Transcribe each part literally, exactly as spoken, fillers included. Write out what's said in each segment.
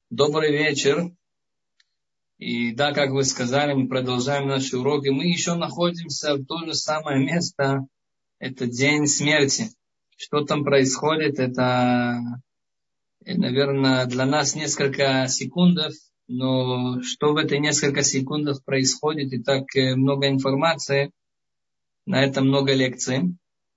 Добрый вечер. И да, как вы сказали, мы продолжаем наши уроки. Мы еще находимся в то же самое место. Это день смерти. Что там происходит, это, наверное, для нас несколько секундов. Но что в этой несколько секундах происходит, и так много информации, на это много лекций.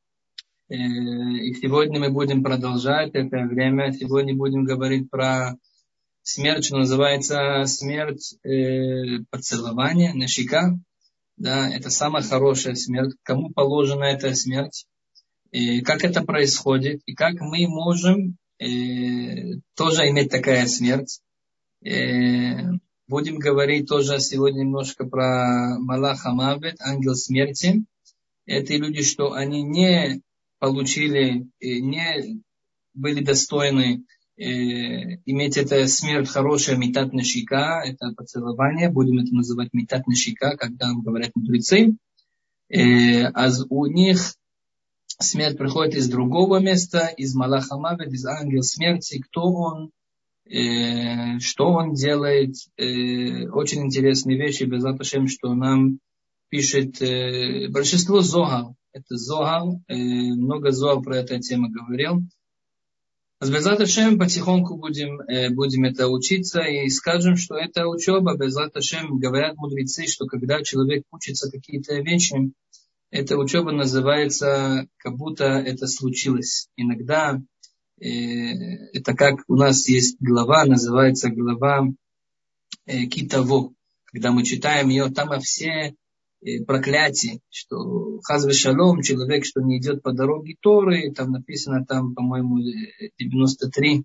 И сегодня мы будем продолжать это время. Сегодня будем говорить про смерть, что называется смерть э, поцелования, нешика. Да, это самая хорошая смерть. Кому положена эта смерть? И как это происходит? И как мы можем э, тоже иметь такая смерть? Э, будем говорить тоже сегодня немножко про Малах ха-Мавет, ангел смерти. Это люди, что они не получили, не были достойны иметь это смерть хорошая, митат нешика, это поцелование, будем это называть митат нешика, когда говорят мудрецы. А у них смерть приходит из другого места, из Малах ха-Мавет, из ангел смерти. Кто он, что он делает. Очень интересные вещи, безат Ашем, что нам пишет большинство Зоар. Это Зоар, много Зоар про эту тему говорил. С Безат Ашем потихоньку будем, э, будем это учиться и скажем, что это учеба. Безат Ашем, говорят мудрецы, что когда человек учится какие-то вещи, эта учеба называется, как будто это случилось. Иногда э, это как у нас есть глава, называется глава э, Китаво. Когда мы читаем ее, там все проклятие, что хаз шалом, человек, что не идет по дороге Торы, там написано, там, по-моему, девяносто три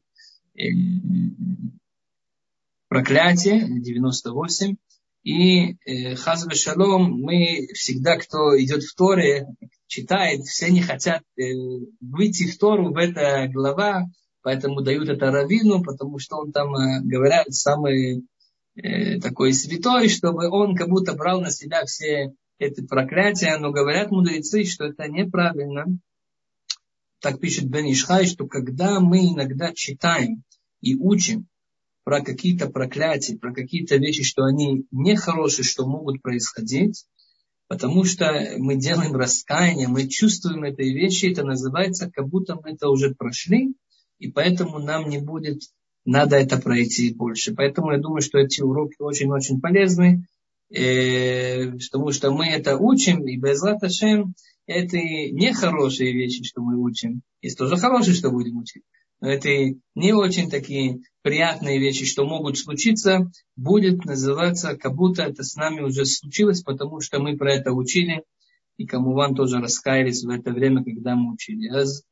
проклятия, девяносто восемь, и хаз шалом, мы всегда, кто идет в Торе, читает, все не хотят выйти в Тору, в эта глава, поэтому дают это раввину, потому что он там, говорят, самый такой святой, чтобы он как будто брал на себя все эти проклятия, но говорят мудрецы, что это неправильно. Так пишет Бен Ишхай, что когда мы иногда читаем и учим про какие-то проклятия, про какие-то вещи, что они нехорошие, что могут происходить, потому что мы делаем раскаяние, мы чувствуем эти вещи, это называется, как будто мы это уже прошли, и поэтому нам не будет надо это пройти больше. Поэтому я думаю, что эти уроки очень-очень полезны, э, потому что мы это учим, и безат Ашем, это не хорошие вещи, что мы учим. Есть тоже хорошие, что будем учить. Но это не очень такие приятные вещи, что могут случиться, будет называться, как будто это с нами уже случилось, потому что мы про это учили, и кому вам тоже раскаялись в это время, когда мы учили.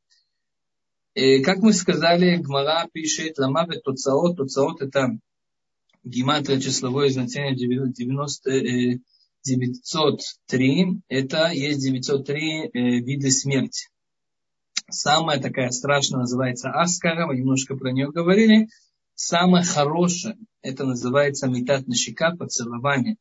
Как мы сказали, Гмара пишет, ламавет тоцаот, тоцаот это гематрия, числовое значение девяносто, девятьсот три, это есть девятьсот три вида смерти. Самая такая страшная называется аскара, мы немножко про нее говорили. Самая хорошая, это называется митат нешика, поцелование.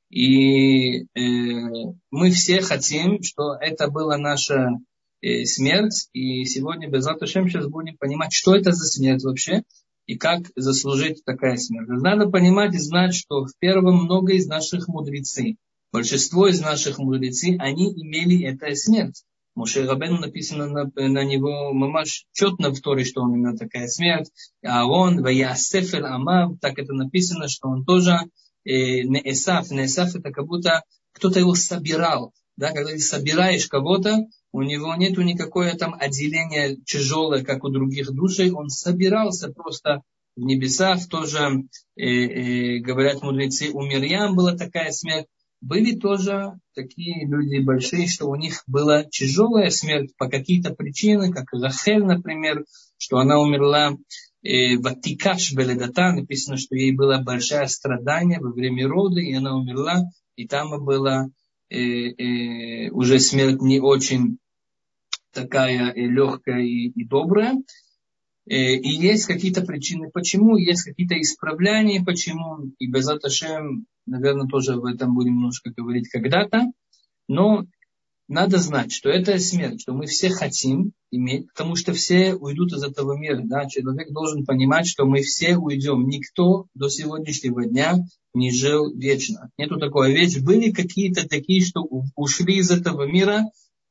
И э, мы все хотим, что это была наша смерть, и сегодня безат Ашем сейчас будем понимать, что это за смерть вообще, и как заслужить такая смерть. Надо понимать и знать, что в первом много из наших мудрецов, большинство из наших мудрецов, они имели эту смерть. Моше Рабейну написано на, на него мамаш четно в Торе, что он имел такая смерть. А он, ваясефель амав, так это написано, что он тоже э, неэсаф. Неэсаф это как будто кто-то его собирал. Да, когда ты собираешь кого-то, у него нету никакое там отделение тяжелое, как у других душей. Он собирался просто в небесах. Тоже, э, э, говорят мудрецы, у Мирьям была такая смерть. Были тоже такие люди большие, что у них была тяжелая смерть по какие-то причины, как Рахель, например, что она умерла э, в Атикаш Беледата. Написано, что ей было большое страдание во время рода, и она умерла. И там было э, э, уже смерть не очень такая и легкая и, и добрая. И есть какие-то причины, почему, есть какие-то исправления, почему. И безат Ашем, наверное, тоже об этом будем немножко говорить когда-то. Но надо знать, что это смерть, что мы все хотим иметь, потому что все уйдут из этого мира. Да? Человек должен понимать, что мы все уйдем. Никто до сегодняшнего дня не жил вечно. Нету такой вещи. Были какие-то такие, что ушли из этого мира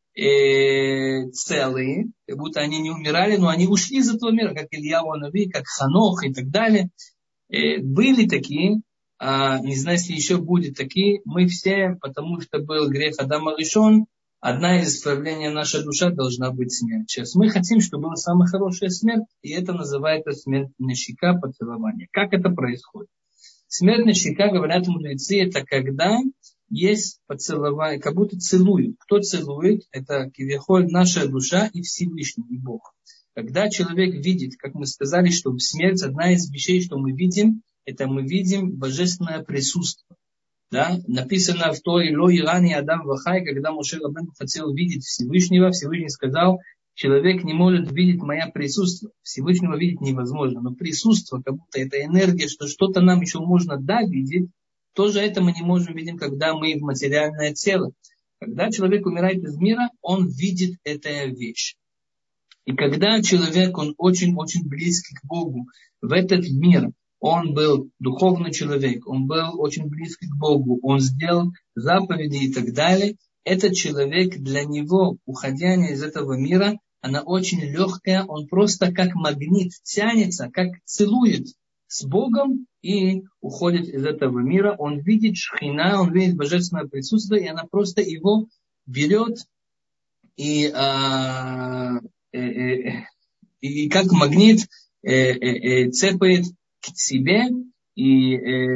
э, целые, как будто они не умирали, но они ушли из этого мира, как Илья Нави, как Ханох и так далее. Э, были такие. А, не знаю, если еще будет такие. Мы все, потому что был грех Адама Ришон, одна из проявлений нашей души должна быть смерть. Сейчас мы хотим, чтобы была самая хорошая смерть, и это называется смерть нащека, поцелование. Как это происходит? Смерть нащека, говорят мудрецы, это когда есть поцелование, как будто целуют. Кто целует? Это кивьяхоль наша душа и Всевышний, и Бог. Когда человек видит, как мы сказали, что смерть, одна из вещей, что мы видим, это мы видим божественное присутствие. Да? Написано в Торе «Ло ирани адам вахай», когда Моше Рабейну хотел видеть Всевышнего, Всевышний сказал, человек не может видеть мое присутствие. Всевышнего видеть невозможно. Но присутствие, как будто это энергия, что что-то нам еще можно да видеть, тоже это мы не можем видеть, когда мы в материальное тело. Когда человек умирает из мира, он видит эту вещь. И когда человек, он очень-очень близкий к Богу, в этот мир, он был духовный человек, он был очень близкий к Богу, он сделал заповеди и так далее. Этот человек, для него, уходя из этого мира, она очень легкая, он просто как магнит тянется, как целует с Богом и уходит из этого мира. Он видит шхина, он видит божественное присутствие, и она просто его берет и, а, э, э, и как магнит э, э, э, цепает к себе, и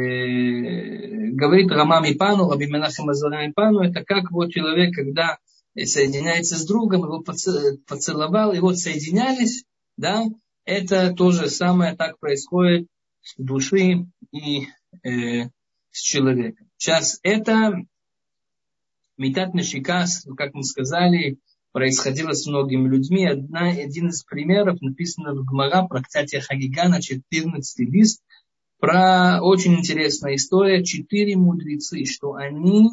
э, говорит Рамам Ипану, Раби Менахем Азарам Ипану, это как вот человек, когда соединяется с другом, его поцеловал, и вот соединялись, да, это то же самое так происходит с душой и э, с человеком. Сейчас это митат нешика, как мы сказали, происходило с многими людьми. Одна, один из примеров написано в Гмара, Трактате Хагига, на четырнадцатый лист, про очень интересная история. Четыре мудрецы, что они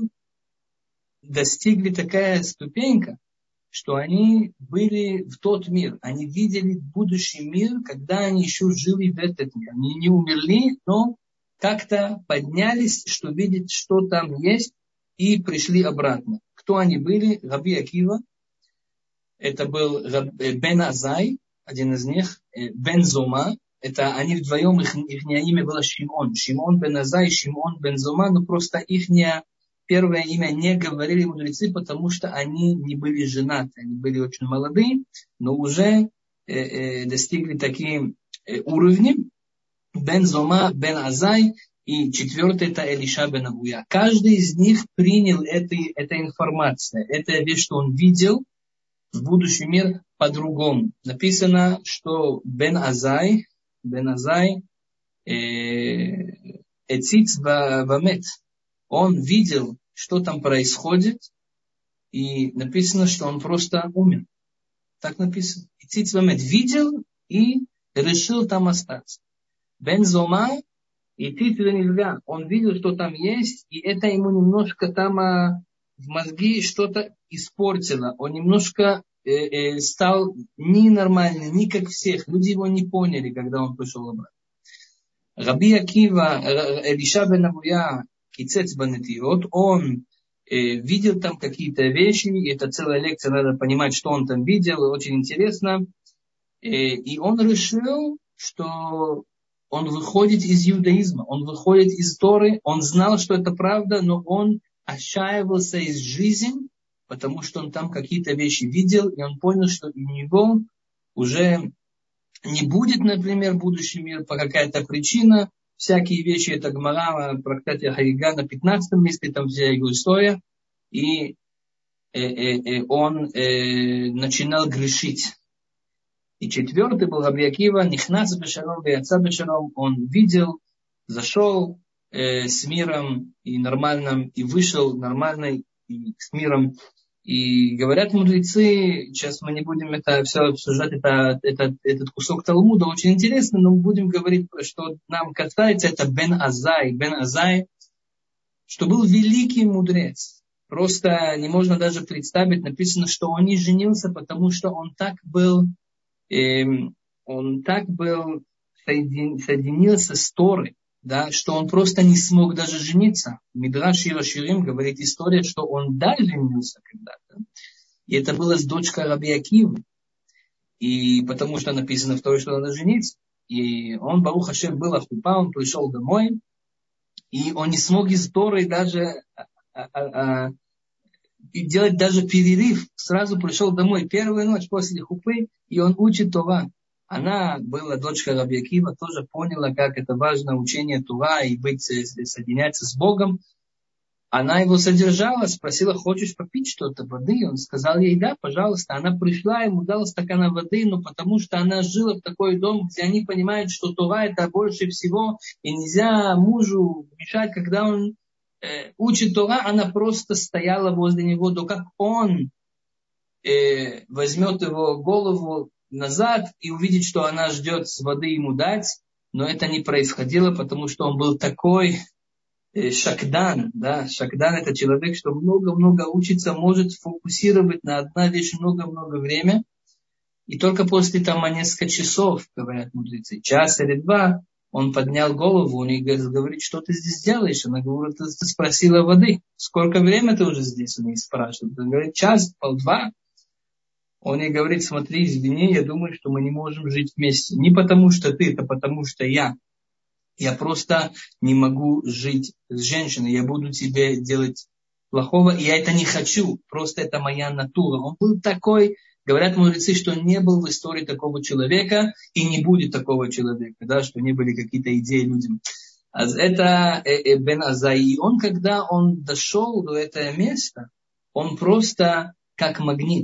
достигли такая ступенька, что они были в тот мир. Они видели будущий мир, когда они еще жили в этот мир. Они не умерли, но как-то поднялись, что видеть, что там есть, и пришли обратно. Кто они были? Раби Акива. Это был Бен Азай, один из них, Бен Зома. Это они вдвоем, их, их имя было Шимон. Шимон Бен Азай, Шимон Бен Зома, но просто их первое имя не говорили мудрецы, потому что они не были женаты. Они были очень молодые, но уже э, э, достигли такие э, уровни. Бен Зома, Бен Азай и четвертый это Элиша бен Авуя. Каждый из них принял эту, эту информацию. Это вещь, что он видел в будущий мир по-другому. Написано, что Бен Азай, Бен Азай, Эциц Бамет, он видел, что там происходит, и написано, что он просто умер. Так написано. Эциц Бамет видел и решил там остаться. Бен Зома, Эциц Бен, он видел, что там есть, и это ему немножко там в мозги что-то испортило. Он немножко э, э, стал ненормальным, не как всех. Люди его не поняли, когда он пришел обратно. Раби Акива, Элиша бен Авуя, Кицец банетиот, он э, видел там какие-то вещи, и это целая лекция, надо понимать, что он там видел, очень интересно. Э, и он решил, что он выходит из иудаизма, он выходит из Торы, он знал, что это правда, но он отчаивался из жизни, потому что он там какие-то вещи видел, и он понял, что у него уже не будет, например, будущий мир по какая-то причина. Всякие вещи, это Гмара, Трактате Хагига на пятнадцатом листе, там вся его история. И э, э, э, он э, начинал грешить. И четвертый был Раби Акива, Нихнац бешалом, Ваяца бешалом, он видел, зашел э, с миром и нормальным, и вышел нормальный и с миром. И говорят мудрецы, сейчас мы не будем это все обсуждать, это, это, этот кусок Талмуда очень интересно, но мы будем говорить, что нам касается, это Бен Азай. Бен Азай, что был великий мудрец. просто не можно даже представить. Написано, что он не женился, потому что он так был, э, он так был соедин, соединился с Торой, да, что он просто не смог даже жениться. Мидраш Шир Ширим говорит история, что он да женился когда-то. И это было с дочкой Раби Акивы. И потому что написано в Торе, что надо жениться. И он, Барух Ашем, был ахупа, он пришел домой. И он не смог из Торы даже а, а, а, делать даже перерыв. Сразу пришел домой. Первую ночь после хупы, и он учит Тора. Она была дочка Раби Акива, тоже поняла, как это важно учение Тора и быть, соединяться с Богом. Она его содержала, спросила, хочешь попить что-то, воды? Он сказал ей, да, пожалуйста. Она пришла, ему дала стакан воды, но потому что она жила в такой дом, где они понимают, что Тора это больше всего, и нельзя мужу мешать, когда он э, учит Тора, она просто стояла возле него, до как он э, возьмет его голову назад и увидит, что она ждет воды ему дать, но это не происходило, потому что он был такой... Шакдан, да, шакдан это человек, что много-много учится, может фокусировать на одна вещь много-много время, и только после там несколько часов, говорят мудрецы, час или два, он поднял голову, он ей говорит, что ты здесь делаешь? Она говорит, ты спросила воды, сколько времени ты уже здесь? Он ей спрашивает, он говорит, час, полдва. Он ей говорит, смотри, извини, я думаю, что мы не можем жить вместе, не потому что ты, это потому что я. Я просто не могу жить с женщиной. Я буду тебе делать плохого. И я это не хочу. Просто это моя натура. Он был такой, говорят мудрецы, что не был в истории такого человека. И не будет такого человека. Да, что не были какие-то идеи людям. Это Бен Азай. И он, когда он дошел до этого места, он просто как магнит.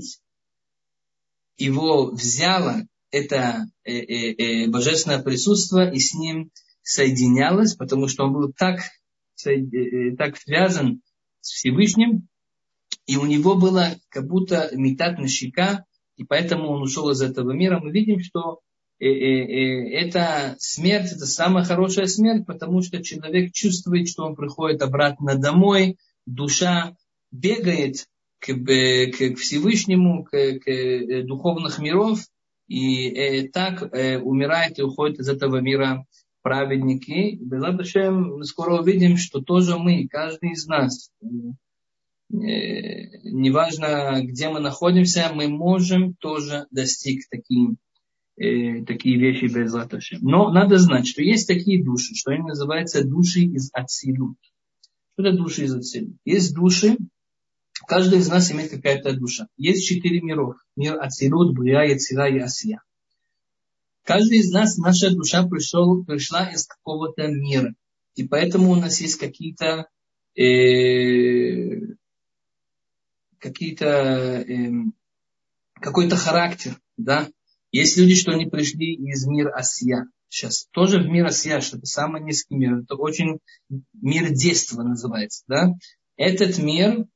Его взяло это божественное присутствие и с ним соединялась, потому что он был так, так связан с Всевышним, и у него было как будто метат нешика, и поэтому он ушел из этого мира. Мы видим, что э, э, э, эта смерть, это самая хорошая смерть, потому что человек чувствует, что он приходит обратно домой, душа бегает к, к Всевышнему, к, к духовных миров, и э, так э, умирает и уходит из этого мира праведники. Бе'эзрат Ашем, мы скоро увидим, что тоже мы, каждый из нас, э, неважно, где мы находимся, мы можем тоже достичь такие, э, такие вещи Бе'эзрат Ашем. Но надо знать, что есть такие души, что они называются души из Ацилут. Что это души из Ацилут? Есть души, каждый из нас имеет какая-то душа. Есть четыре миров. Мир Ацилут, Брия, Яцира и Асия. Каждый из нас, наша душа пришел, пришла из какого-то мира. И поэтому у нас есть какие-то, э, какие-то, э, какой-то характер. Да? Есть люди, что они пришли из мира Асия. Сейчас тоже в мир Асия, что это самый низкий мир. Это очень мир детства называется. Да? Этот мир...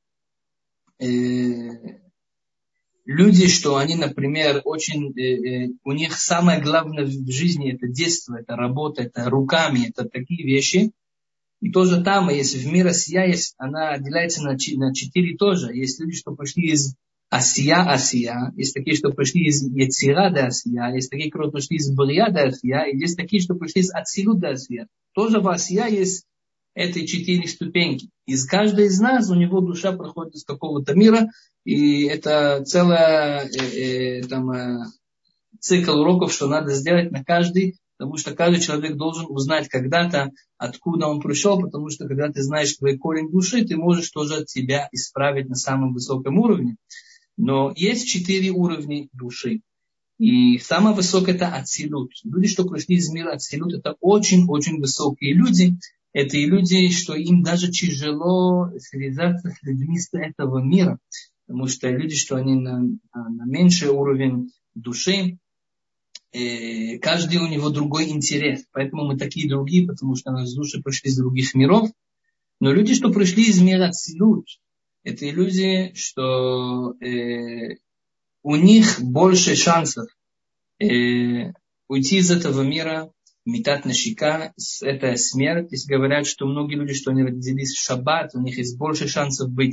Э, Люди, что они, например, очень, э, э, у них самое главное в жизни это детство, это работа, это руками, это такие вещи. И тоже там, если в мир Асия есть, она отделяется на, на четыре тоже. Есть люди, что пришли из Асия, Асия. Есть такие, что пришли из Яцира до Асия. Есть такие, кто пришли из Брия до Асия. И есть такие, что пришли из Ацилут до Асия. Тоже в Асия есть эти четыре ступеньки. Из каждой из нас у него душа проходит из какого-то мира. И это целый э, э, там, э, цикл уроков, что надо сделать на каждый, потому что каждый человек должен узнать когда-то, откуда он пришел, потому что когда ты знаешь твой корень души, ты можешь тоже себя исправить на самом высоком уровне. Но есть четыре уровня души. И самое высокое это Ацилут. Люди, что пришли из мира Ацилут, это очень-очень высокие люди. Это и люди, что им даже тяжело связаться с людьми с этого мира. Потому что люди, что они на, на меньший уровень души, э, каждый у него другой интерес. Поэтому мы такие другие, потому что наши души пришли из других миров. Но люди, что пришли из мира Ацилут, это и люди, что э, у них больше шансов э, уйти из этого мира, метат нешика, это смерть. Если говорят, что многие люди, что они родились в шаббат, у них есть больше шансов быть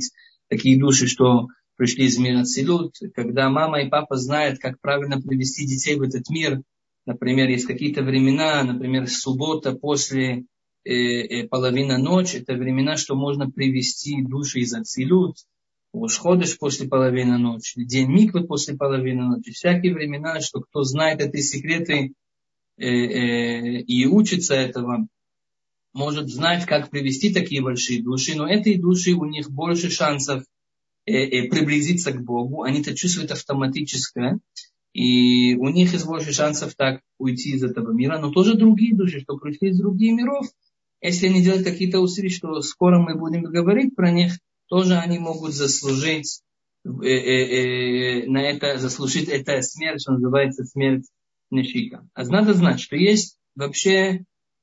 такие души, что пришли из мира Ацилут, когда мама и папа знают, как правильно привести детей в этот мир. Например, есть какие-то времена, например, суббота после э, э, половины ночи, это времена, что можно привести души из Ацилут, Рош-ходеш после половины ночи, день миквы после половины ночи, всякие времена, что кто знает эти секреты э, э, и учится этого, может знать, как привести такие большие души, но этой души у них больше шансов э, э, приблизиться к Богу, они это чувствуют автоматически, и у них есть больше шансов так уйти из этого мира, но тоже другие души, что пришли из других миров, если они делают какие-то усилия, что скоро мы будем говорить про них, тоже они могут заслужить э, э, э, на это, заслужить это смерть, что называется смерть нешика. А надо знать, что есть вообще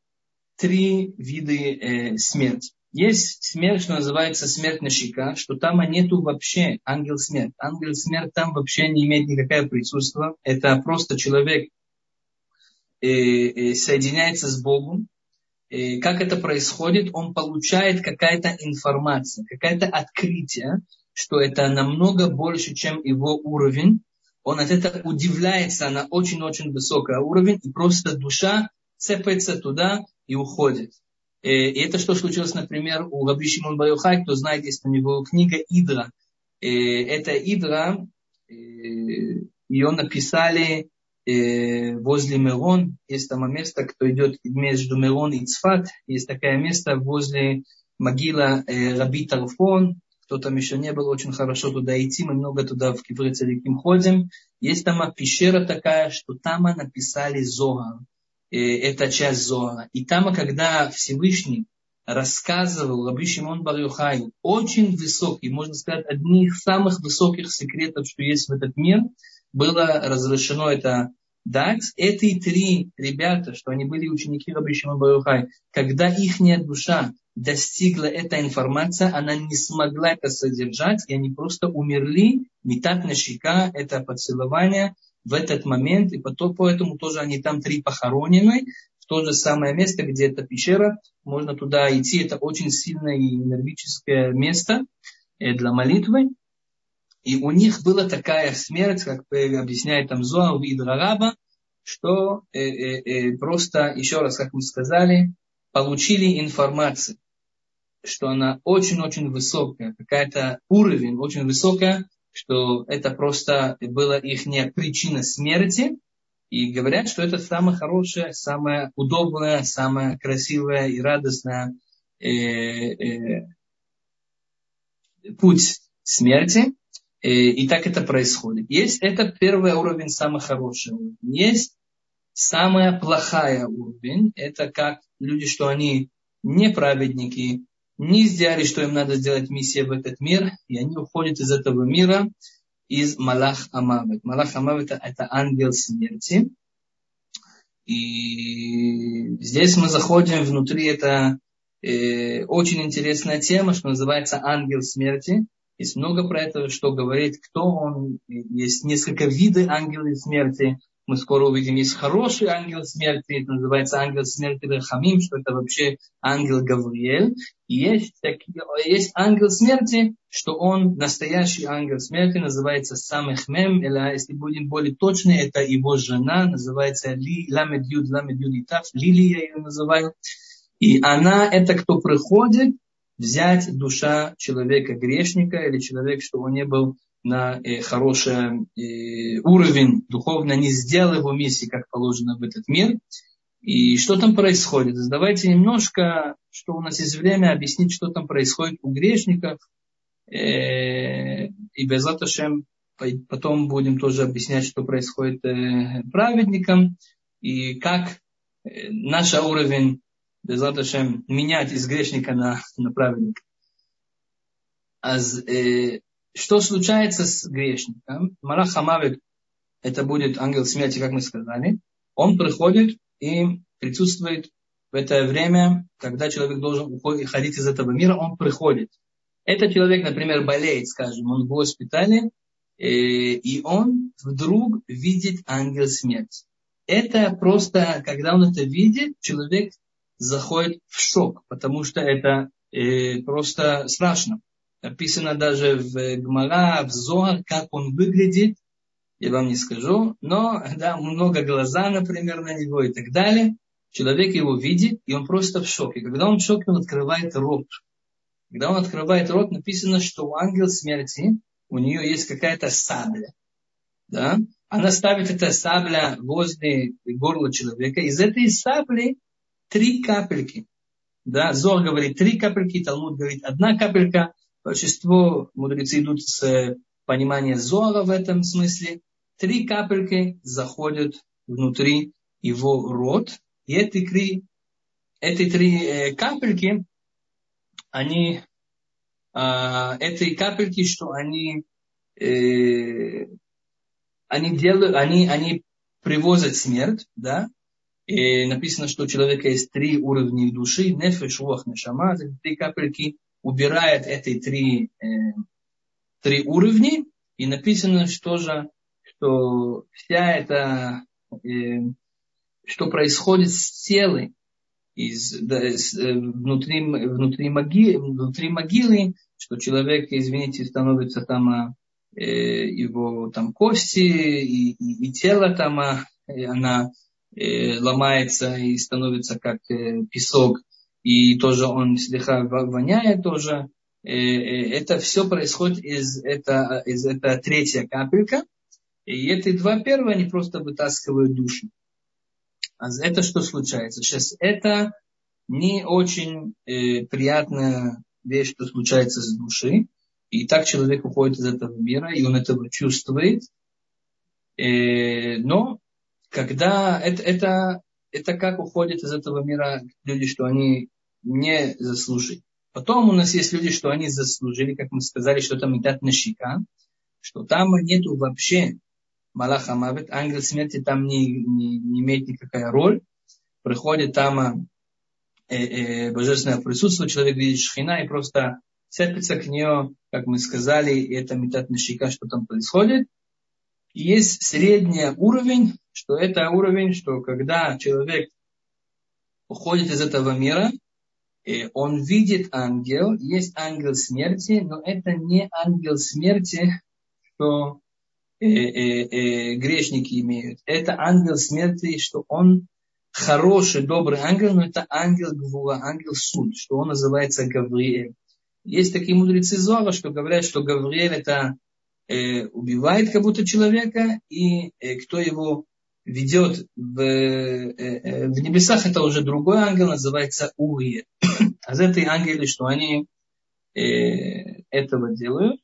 три вида э, смерти. Есть смерть, что называется смерть нешика, что там нету вообще ангел смерть. Ангел смерть там вообще не имеет никакого присутствия. Это просто человек э, э, соединяется с Богом. И как это происходит? Он получает какая-то информация, какое-то открытие, что это намного больше, чем его уровень. Он от этого удивляется на очень-очень высокий уровень, и просто душа цепается туда и уходит. И это что случилось, например, у Раби Шимон бар Йохай, кто знает, есть у него книга «Идра». И эта «Идра», ее написали возле Мирон, есть там место, кто идет между Мирон и Цфат, есть такое место возле могила э, Раби Тарфон, кто там еще не был, очень хорошо туда идти, мы много туда в Киврей Цадиким ходим, есть там пещера такая, что там написали Зоар, э, это часть Зоара, и там, когда Всевышний рассказывал Раби Шимон бар Йохай очень высокий, можно сказать, одни из самых высоких секретов, что есть в этот мир, было разрешено это дать. Эти три ребята, что они были ученики Раби Шимон бар Йохай, когда их душа достигла эта информация, она не смогла это содержать, и они просто умерли. Митат нешика, это поцелование в этот момент, и потом, поэтому тоже они там три похоронены, в то же самое место, где эта пещера, можно туда идти, это очень сильное и энергическое место для молитвы. И у них была такая смерть, как объясняет там Зоар в Идра Раба, что э, э, э, просто, еще раз, как мы сказали, получили информацию, что она очень-очень высокая, какая-то уровень очень высокая, что это просто была их причина смерти. И говорят, что это самое хорошее, самое удобное, самое красивое и радостное э, э, путь смерти. И так это происходит. Есть это первый уровень, самый хороший уровень. Есть самая плохая уровень. Это как люди, что они не праведники, не сделали, что им надо сделать миссия в этот мир, и они уходят из этого мира, из Малах Амавет. Малах Амавет – это ангел смерти. И здесь мы заходим внутри, это э, очень интересная тема, что называется ангел смерти. Есть много про это, что говорит, кто он. Есть несколько видов ангелов смерти. Мы скоро увидим, есть хороший ангел смерти, это называется ангел смерти Рахамим, что это вообще ангел Гавриэль. И есть, такие, есть ангел смерти, что он настоящий ангел смерти, называется Самех Мем, или, если будем более точны, это его жена, называется Ли, Ламед Юд, Ламед Юд и Тав, Лилия ее называют. И она, это кто приходит, взять душа человека-грешника или человека, что он не был на э, хороший э, уровень духовно, не сделал его миссии, как положено в этот мир. И что там происходит? Давайте немножко, что у нас есть время, объяснить, что там происходит у грешников. Э, и без этого потом будем тоже объяснять, что происходит э, праведникам. И как э, наш уровень Безлаташем менять из грешника на, на праведника. А, э, что случается с грешником? Малах Амавет, это будет ангел смерти, как мы сказали. Он приходит и присутствует в это время, когда человек должен уходить из этого мира, он приходит. Этот человек, например, болеет, скажем, он в госпитале, э, и он вдруг видит ангел смерти. Это просто, когда он это видит, человек заходит в шок, потому что это э, просто страшно. Написано даже в Гмара, в Зоар, как он выглядит, я вам не скажу, но да, много глаза, например, на него и так далее. Человек его видит, и он просто в шоке. Когда он в шоке, он открывает рот. Когда он открывает рот, написано, что у ангела смерти, у нее есть какая-то сабля. Да? Она ставит эта сабля возле горла человека. Из этой сабли три капельки. Да? Зор говорит три капельки, Талмуд говорит одна капелька. Большинство мудрецы идут с понимания Зора в этом смысле. Три капельки заходят внутри его рот. И эти три, эти три э, капельки, они, э, эти капельки, что они, э, они делают, они, они привозят смерть, да. И написано, что у человека есть три уровня души, нефеш, руах, нешама. Эти три капельки убирают эти три, э, три уровня. И написано, что же, что вся эта, э, что происходит с телом из, да, с, э, внутри, внутри, моги, внутри могилы, что человек, извините, становится там э, его там кости и, и, и тело там, э, она э, ломается и становится как э, песок, и тоже он слегка воняет тоже. Э, э, это все происходит из, это, из это третья капелька, и эти два первые, они просто вытаскивают душу. А это что случается? Сейчас это не очень э, приятная вещь, что случается с душой. И так человек уходит из этого мира, и он этого чувствует. Э, но когда это, это, это как уходят из этого мира люди, что они не заслужили. Потом у нас есть люди, что они заслужили, как мы сказали, что там митат нешика, что там нету вообще Малах Амавет, ангел смерти там не, не, не имеет никакая роль. Приходит там э, э, божественное присутствие, человек видит шхина и просто цепится к нее, как мы сказали, и это митат нешика, что там происходит. И есть средний уровень, что это уровень, что когда человек уходит из этого мира, э, он видит ангел, есть ангел смерти, но это не ангел смерти, что Э, э, э, грешники имеют. Это ангел смерти, что он хороший, добрый ангел, но это ангел Гвура, ангел суд, что он называется Гавриэль. Есть такие мудрецы Зора, что говорят, что Гавриэль это э, убивает как будто человека, и э, кто его ведет в, э, э, в небесах, это уже другой ангел, называется Уриэль. А за эти ангелы, что они э, этого делают.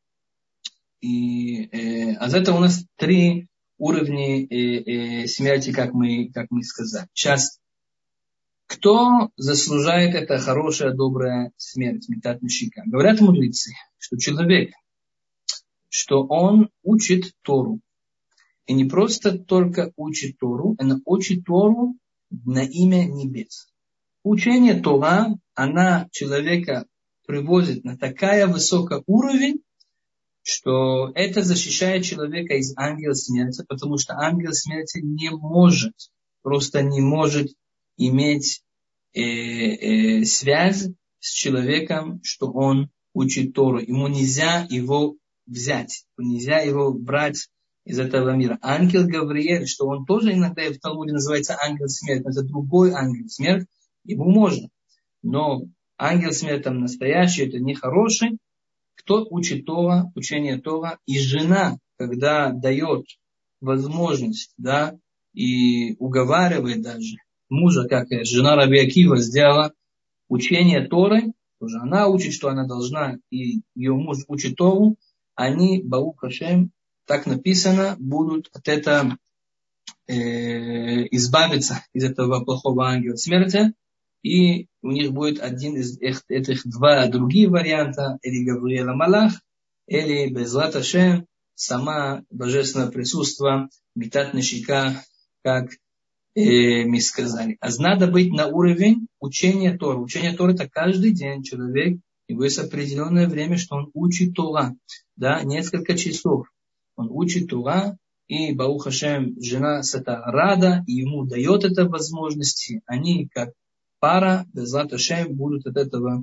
И, э, а за это у нас три уровня э, э, смерти, как мы, как мы сказали. Сейчас, кто заслужает это хорошая, добрая смерть, митат нешика? Говорят мудрецы, что человек, что он учит Тору. И не просто только учит Тору, он учит Тору на имя небес. Учение Тора, она человека приводит на такая высокий уровень, что это защищает человека из ангела смерти, потому что ангел смерти не может, просто не может иметь э, э, связь с человеком, что он учит Тору. Ему нельзя его взять, нельзя его брать из этого мира. Ангел Гавриэль, что он тоже иногда в Талмуде называется ангел смерти, но это другой ангел смерти, ему можно. Но ангел смерти там настоящий, это не хороший. Кто учит Тора, учение Тора, и жена, когда дает возможность, да, и уговаривает даже мужа, как жена Раби Акива сделала учение Торы, тоже она учит, что она должна, и ее муж учит Тору, они, Барух Ашем, так написано, будут от этого э, избавиться из этого плохого ангела смерти, и у них будет один из этих два других варианта, или Гавриэль Малах, или Безрат Ашем, сама божественное присутствие, митат нешика, как э, мы сказали. А надо быть на уровень учения Торы. Учение Торы это каждый день человек, и есть определенное время, что он учит Тора, да, несколько часов. Он учит Тора, и Барух Ашем, жена с это рада, и ему дает это возможности. Они как пара, Безрат Ашем, будут от этого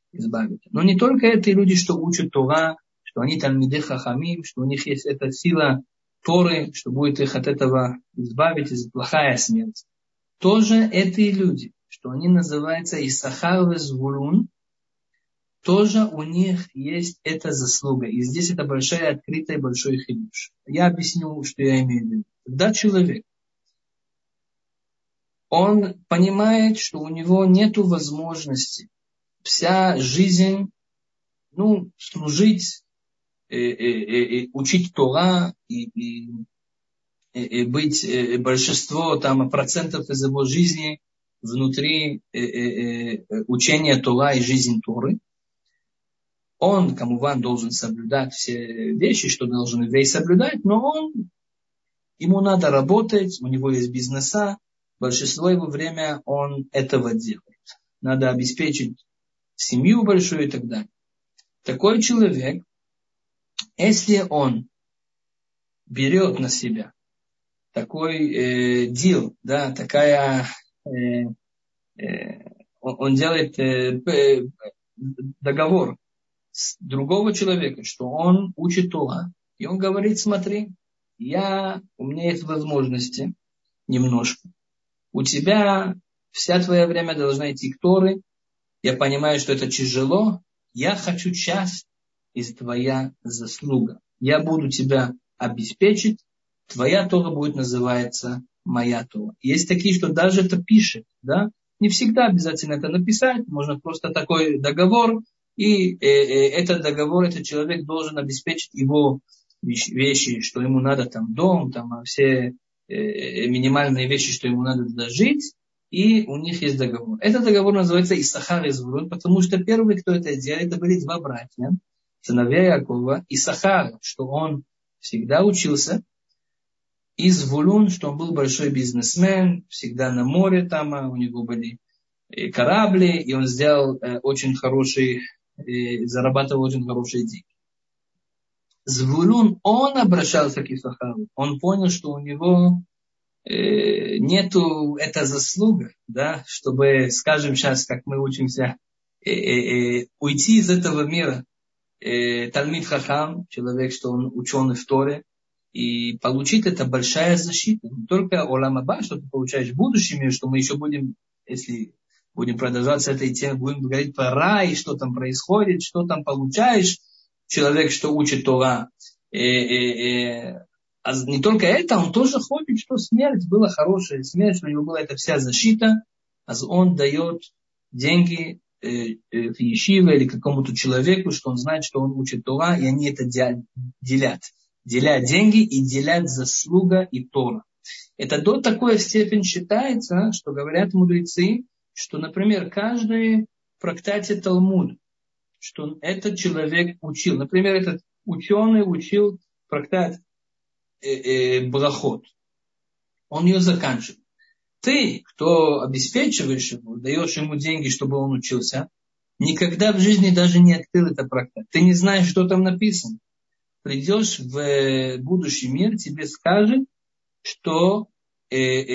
избавить. Но не только это люди, что учат Тора, что они талмидей хахамим, что у них есть эта сила Торы, что будет их от этого избавить, из плохая смерть. Тоже это и люди, что они называются Исахар и Звулун, тоже у них есть эта заслуга. И здесь это большая открытая, большой хидуш. Я объясню, что я имею в виду. Когда человек, он понимает, что у него нет возможности вся жизнь, ну, служить, э, э, э, учить Тора и, и, и быть э, большинство там, процентов из его жизни внутри э, э, э, учения Тора и жизни Торы. Он, камуван, должен соблюдать все вещи, что должен еврей соблюдать, но он, ему надо работать, у него есть бизнеса, большинство его время он этого делает. Надо обеспечить семью большую и так далее. Такой человек, если он берет на себя такой э, дел, да, такая, э, э, он, он делает э, э, договор с другого человека, что он учит Тора, и он говорит, смотри, я, у меня есть возможности немножко, у тебя вся твоя время должна идти к Торе, я понимаю, что это тяжело, я хочу часть из твоя заслуга, я буду тебя обеспечить, твоя Тора будет называться моя Тора. Есть такие, что даже это пишет, да, не всегда обязательно это написать, можно просто такой договор, и э, э, этот договор, этот человек должен обеспечить его вещи, что ему надо там дом, там все э, минимальные вещи, что ему надо дожить, и у них есть договор. Этот договор называется Исахар и Звулун, потому что первый, кто это делал, это были два братья, сыновья Якова, Исахар, что он всегда учился, и Звулун, что он был большой бизнесмен, всегда на море там, у него были корабли, и он сделал э, очень хороший, э, зарабатывал очень хорошие деньги. Звулун, он обращался к Исахару, он понял, что у него э, нету эта заслуга, да, чтобы, скажем сейчас, как мы учимся, э, э, э, уйти из этого мира. Э, Талмид Хахам, человек, что он ученый в Торе, и получить это большая защита. Не только Олам Аба, что ты получаешь в будущем мире, что мы еще будем, если будем продолжать с этой темой, будем говорить про рай, что там происходит, что там получаешь, человек, что учит Тора. И, и, и, а не только это, он тоже хочет, что смерть была хорошая, смерть, что у него была эта вся защита, а он дает деньги э, э, в ешиве или какому-то человеку, что он знает, что он учит Тора, и они это делят. Делят деньги и делят заслуга и Тора. Это до такой степени считается, что говорят мудрецы, что, например, каждый в трактате Талмуд, что этот человек учил. Например, этот ученый учил трактат э, э, Брахот. Он ее заканчивает. Ты, кто обеспечиваешь его, даешь ему деньги, чтобы он учился, никогда в жизни даже не открыл этот трактат. Ты не знаешь, что там написано. Придешь в будущий мир, тебе скажет, что э,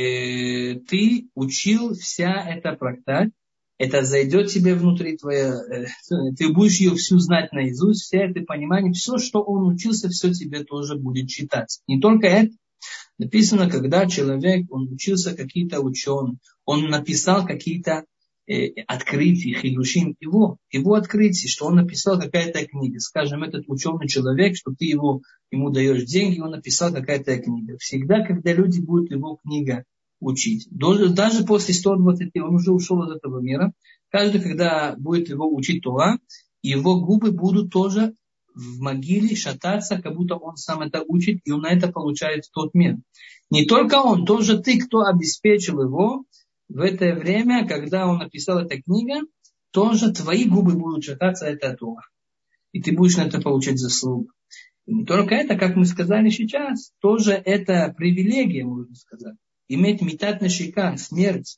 э, ты учил вся эта трактат, это зайдет тебе внутри твоя, э, ты будешь ее всю знать наизусть, все это понимание, все, что он учился, все тебе тоже будет читать. Не только это. Написано, когда человек, он учился какие-то ученые, он написал какие-то э, открытия, хидушим, его, его открытия, что он написал какая-то книга. Скажем, этот ученый человек, что ты его, ему даешь деньги, он написал какая-то книга. Всегда, когда люди будут его книга учить, даже, даже после ста двадцати, он уже ушел из этого мира, каждый, когда будет его учить Тора, его губы будут тоже в могиле шататься, как будто он сам это учит, и он на это получает тот мир. Не только он, тоже ты, кто обеспечил его в это время, когда он написал эту книгу, тоже твои губы будут шататься, это Тора. И ты будешь на это получать заслугу. И не только это, как мы сказали сейчас, тоже это привилегия, можно сказать. Иметь митат нашика, смерть,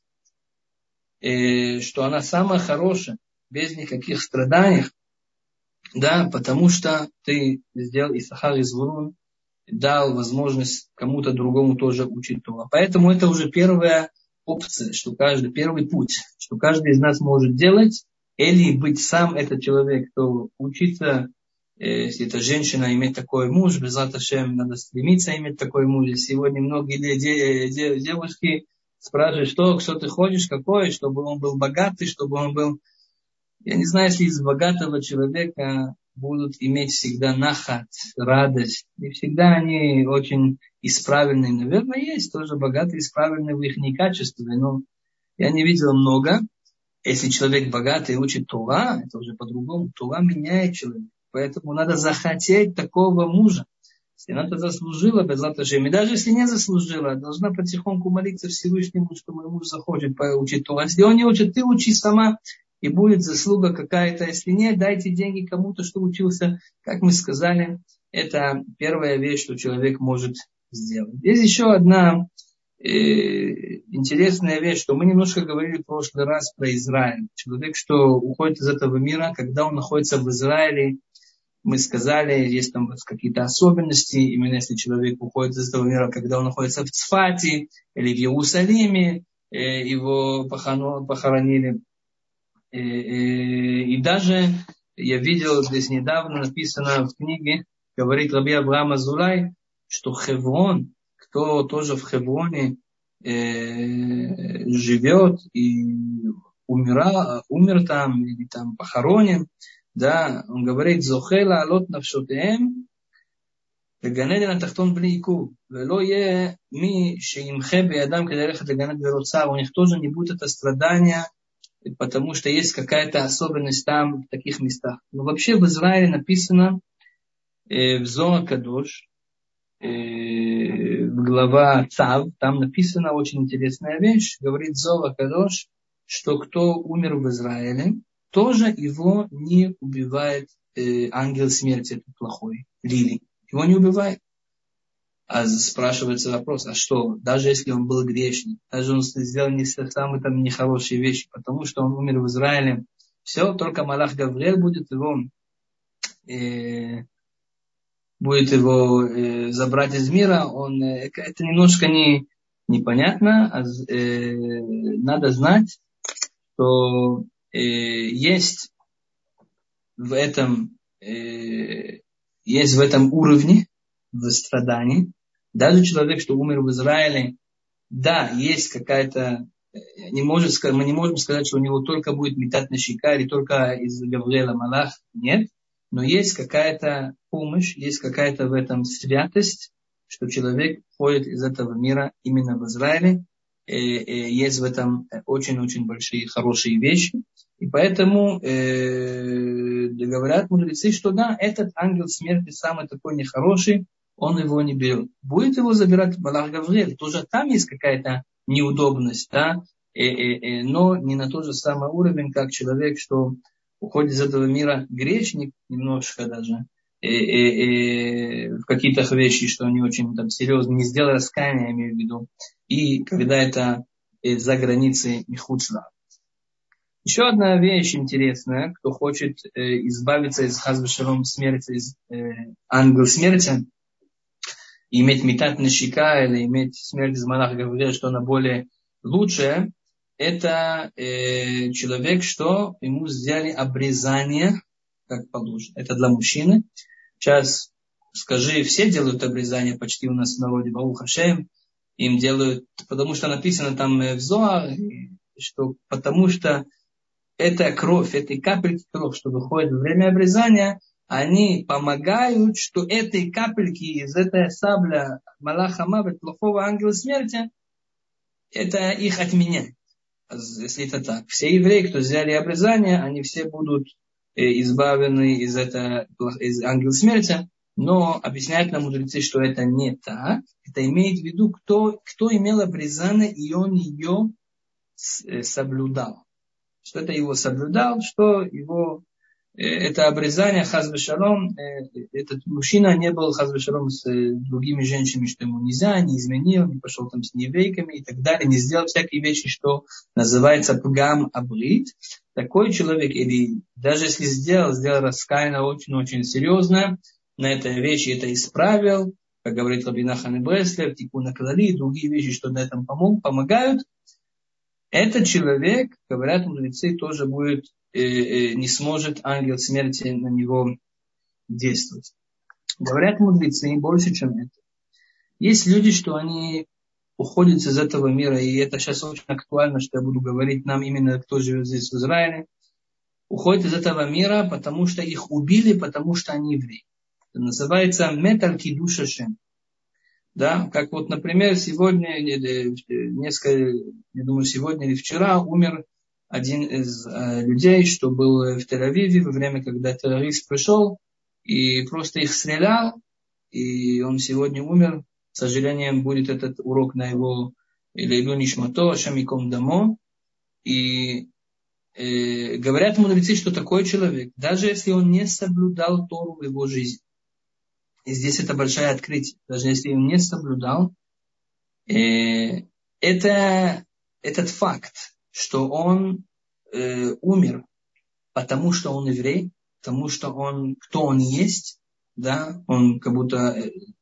э, что она самая хорошая, без никаких страданий. Да, потому что ты сделал Исахар и Звулун, дал возможность кому-то другому тоже учить Тору. Поэтому это уже первая опция, что каждый, первый путь, что каждый из нас может делать, или быть сам этот человек, кто учится, если это женщина, иметь такой муж, безат Ашем, надо стремиться иметь такой муж. Сегодня многие девушки спрашивают, что, что ты хочешь, какой, чтобы он был богатый, чтобы он был... Я не знаю, если из богатого человека будут иметь всегда нахат, радость. И всегда они очень исправленные. Наверное, есть тоже богатые, исправленные в их качестве, но я не видел много. Если человек богатый и учит Тора, это уже по-другому. Тора меняет человека. Поэтому надо захотеть такого мужа. Если она это заслужила, безат Ашем, и даже если не заслужила, должна потихоньку молиться Всевышнему, что мой муж захочет учить Тору. Если он не учит, ты учи сама, и будет заслуга какая-то. Если нет, дайте деньги кому-то, что учился. Как мы сказали, это первая вещь, что человек может сделать. Есть еще одна э, интересная вещь, что мы немножко говорили в прошлый раз про Израиль. Человек, что уходит из этого мира, когда он находится в Израиле, мы сказали, есть там какие-то особенности, именно если человек уходит из этого мира, когда он находится в Цфате или в Иерусалиме, э, его похоронили. И даже я видел здесь недавно написано в книге, говорит Раби Авраам Азулай, что Хеврон, кто тоже в Хевроне э, живет и умира, умер там или там похоронен, да, он говорит, Зохела алот навшотеем, לגן עדן התחתון בלי עיכוב, ולא יהיה מי שימחה בידם כדי ללכת לגן עדן ורוצה, у них тоже не будет это страдания, потому что есть какая-то особенность там, в таких местах. Но вообще в Израиле написано э, в Зоар Кадош, э, в глава Цав, там написана очень интересная вещь, говорит Зоар Кадош, что кто умер в Израиле, тоже его не убивает э, ангел смерти, этот плохой, Лили. Его не убивает. А спрашивается вопрос, а что, даже если он был грешник, даже он сделал не самые там нехорошие вещи, потому что он умер в Израиле, все, только Малах Гавриэль будет его, э, будет его э, забрать из мира, он, э, это немножко не, непонятно, а, э, надо знать, что э, есть в этом э, есть в этом уровне, в страдании. Даже человек, что умер в Израиле, да, есть какая-то, не может, мы не можем сказать, что у него только будет метат на щека или только из Гавриэля Малах, нет, но есть какая-то помощь, есть какая-то в этом святость, что человек ходит из этого мира именно в Израиле, и, и есть в этом очень-очень большие хорошие вещи, и поэтому э, говорят мудрецы, что да, этот ангел смерти самый такой нехороший, он его не берет. Будет его забирать Малах Гавриэль. Тоже там есть какая-то неудобность, да, э, э, э, но не на тот же самый уровень, как человек, что уходит из этого мира грешник, немножко даже, э, э, э, в каких-то вещах, что не очень там серьезно, не сделал раскаяния, я имею в виду, и когда это э, за границей Михуцла. Еще одна вещь интересная, кто хочет э, избавиться из хас вешалом смерти, из э, ангела смерти, иметь метат на щека или иметь смерть из Малаха Гавриэля, что она более лучшая, это э, человек, что ему сделали обрезание, как положено. Это для мужчины. Сейчас скажи, все делают обрезание почти у нас в народе, Барух Ашем, им делают, потому что написано там в Зоар, что потому что эта кровь, этой капельки кровь, что выходит во время обрезания, они помогают, что этой капельки из этой сабля Малаха Мавет, плохого ангела смерти, это их отменяет. Если это так. Все евреи, кто взяли обрезание, они все будут избавлены из этого, из ангела смерти, но объясняют нам мудрецы, что это не так. Это имеет в виду, кто, кто имел обрезание, и он ее соблюдал. Что это его соблюдал, что его это обрезание хас вешалом, этот мужчина не был хас вешалом с другими женщинами, что ему нельзя, не изменил, не пошел там с еврейками и так далее, не сделал всякие вещи, что называется пгам абрит. Такой человек, или даже если сделал, сделал раскаяние очень-очень серьезно, на этой вещи это исправил, как говорит Раби Нахан Бреслев, тикун клали, другие вещи, что на этом помог, помогают, Этот человек, говорят мудрецы, тоже будет, э, э, не сможет ангел смерти на него действовать. Говорят мудрецы больше, чем это. Есть люди, что они уходят из этого мира, и это сейчас очень актуально, что я буду говорить нам именно, кто живет здесь в Израиле. Уходят из этого мира, потому что их убили, потому что они евреи. Это называется металь кидуш Ашем. Да, как вот, например, сегодня, несколько, я думаю, сегодня или вчера умер один из э, людей, что был в Тель-Авиве во время, когда террорист пришел и просто их стрелял, и он сегодня умер. К сожалению, будет этот урок на его Лейлу Нишмато, Шамиком Дамо. И э, говорят мудрецы, что такой человек, даже если он не соблюдал Тору в его жизни, и здесь это большое открытие, даже если он не соблюдал, э, это этот факт, что он э, умер, потому что он еврей, потому что он, кто он есть, да, он как будто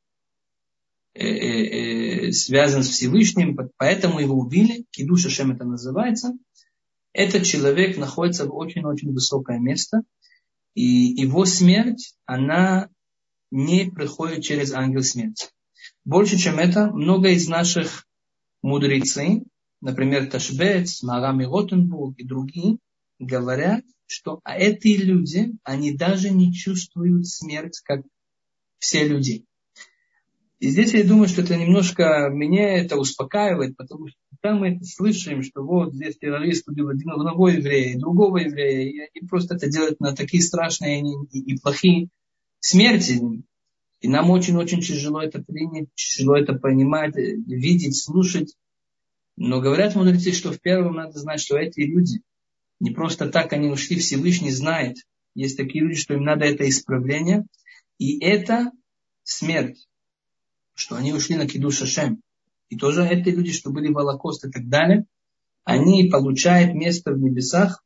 э, э, э, связан с Всевышним, поэтому его убили, кидуш Ашем это называется. Этот человек находится в очень-очень высокое место, и его смерть, она не приходит через ангел смерти. Больше, чем это, много из наших мудрецов, например, Ташбец, Марам и Ротенбург и другие, говорят, что эти люди, они даже не чувствуют смерть, как все люди. И здесь я думаю, что это немножко меня это успокаивает, потому что когда мы это слышим, что вот здесь террорист убил одного еврея, другого еврея, и они просто это делают на такие страшные и, и, и плохие смерти. И нам очень-очень тяжело это принять, тяжело это понимать, видеть, слушать. Но говорят мудрецы, что в первом надо знать, что эти люди, не просто так они ушли, Всевышний знает. Есть такие люди, что им надо это исправление. И это смерть, что они ушли на кидуш Ашем. И тоже эти люди, что были в Холокосте и так далее, они получают место в небесах,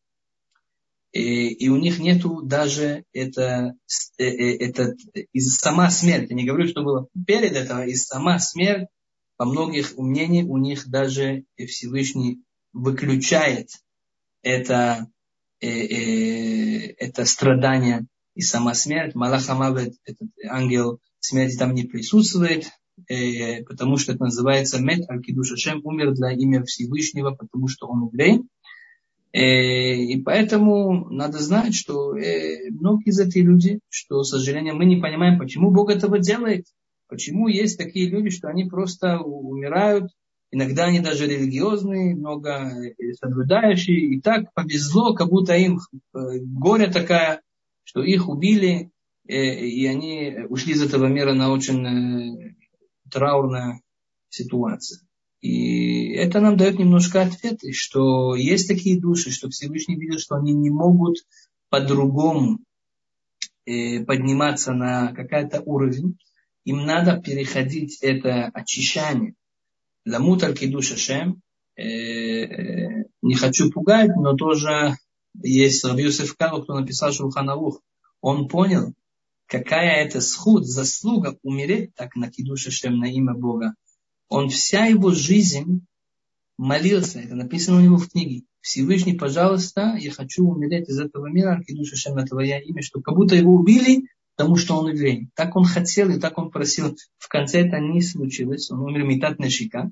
и, и у них нету даже это, это, из сама смерть. Я не говорю, что было перед этого, из сама смерть, по многих мнениях, у них даже Всевышний выключает это, э, э, это страдание и сама смерть. Малах Амавет, этот ангел смерти там не присутствует, э, потому что это называется Мет Аль-Кидуш Ашем, умер для имя Всевышнего, потому что он еврей. И поэтому надо знать, что многие из этих людей, что, к сожалению, мы не понимаем, почему Бог этого делает. Почему есть такие люди, что они просто умирают. Иногда они даже религиозные, много соблюдающие. И так повезло, как будто им горе такая, что их убили, и они ушли из этого мира на очень траурную ситуацию. И это нам дает немножко ответы, что есть такие души, что Всевышний видит, что они не могут по-другому э, подниматься на какой-то уровень. Им надо переходить это очищение. Ламут аль-кидуш Ашем. Не хочу пугать, но тоже есть Рав Йосеф Карло, кто написал Шулхан Арух. Он понял, какая это схуд, заслуга умереть так на кидуш Ашем, на имя Бога. Он вся его жизнь молился, это написано у него в книге. Всевышний, пожалуйста, я хочу умереть из этого мира, кидуш Ашем на твое имя, что как будто его убили, потому что он еврей. Так он хотел и так он просил. В конце это не случилось, он умер митат нешика.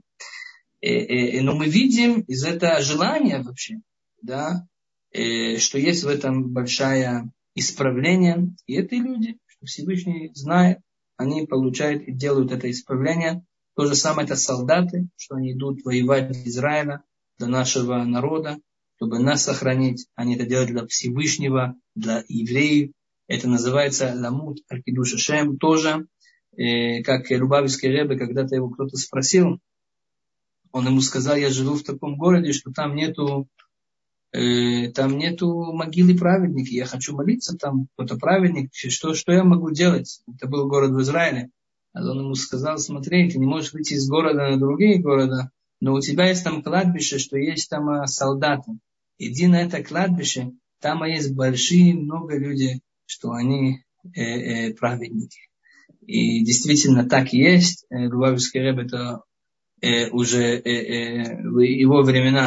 Но мы видим из этого желания вообще, да, что есть в этом большое исправление. И это люди, что Всевышний знает, они получают и делают это исправление. То же самое это солдаты, что они идут воевать для Израиля, для нашего народа, чтобы нас сохранить. Они это делают для Всевышнего, для евреев. Это называется ламут аль-кидуш Ашем. Тоже, э, как Любавичский ребе, когда-то его кто-то спросил, он ему сказал, я живу в таком городе, что там нету, э, там нету могилы праведника. Я хочу молиться там, кто-то праведник. Что, что я могу делать? Это был город в Израиле. А он ему сказал, смотри, ты не можешь выйти из города на другие города, но у тебя есть там кладбище, что есть там солдаты. Иди на это кладбище, там есть большие, много людей, что они э, э, праведники. И действительно так и есть. Любавичский ребе это э, уже э, э, в его времена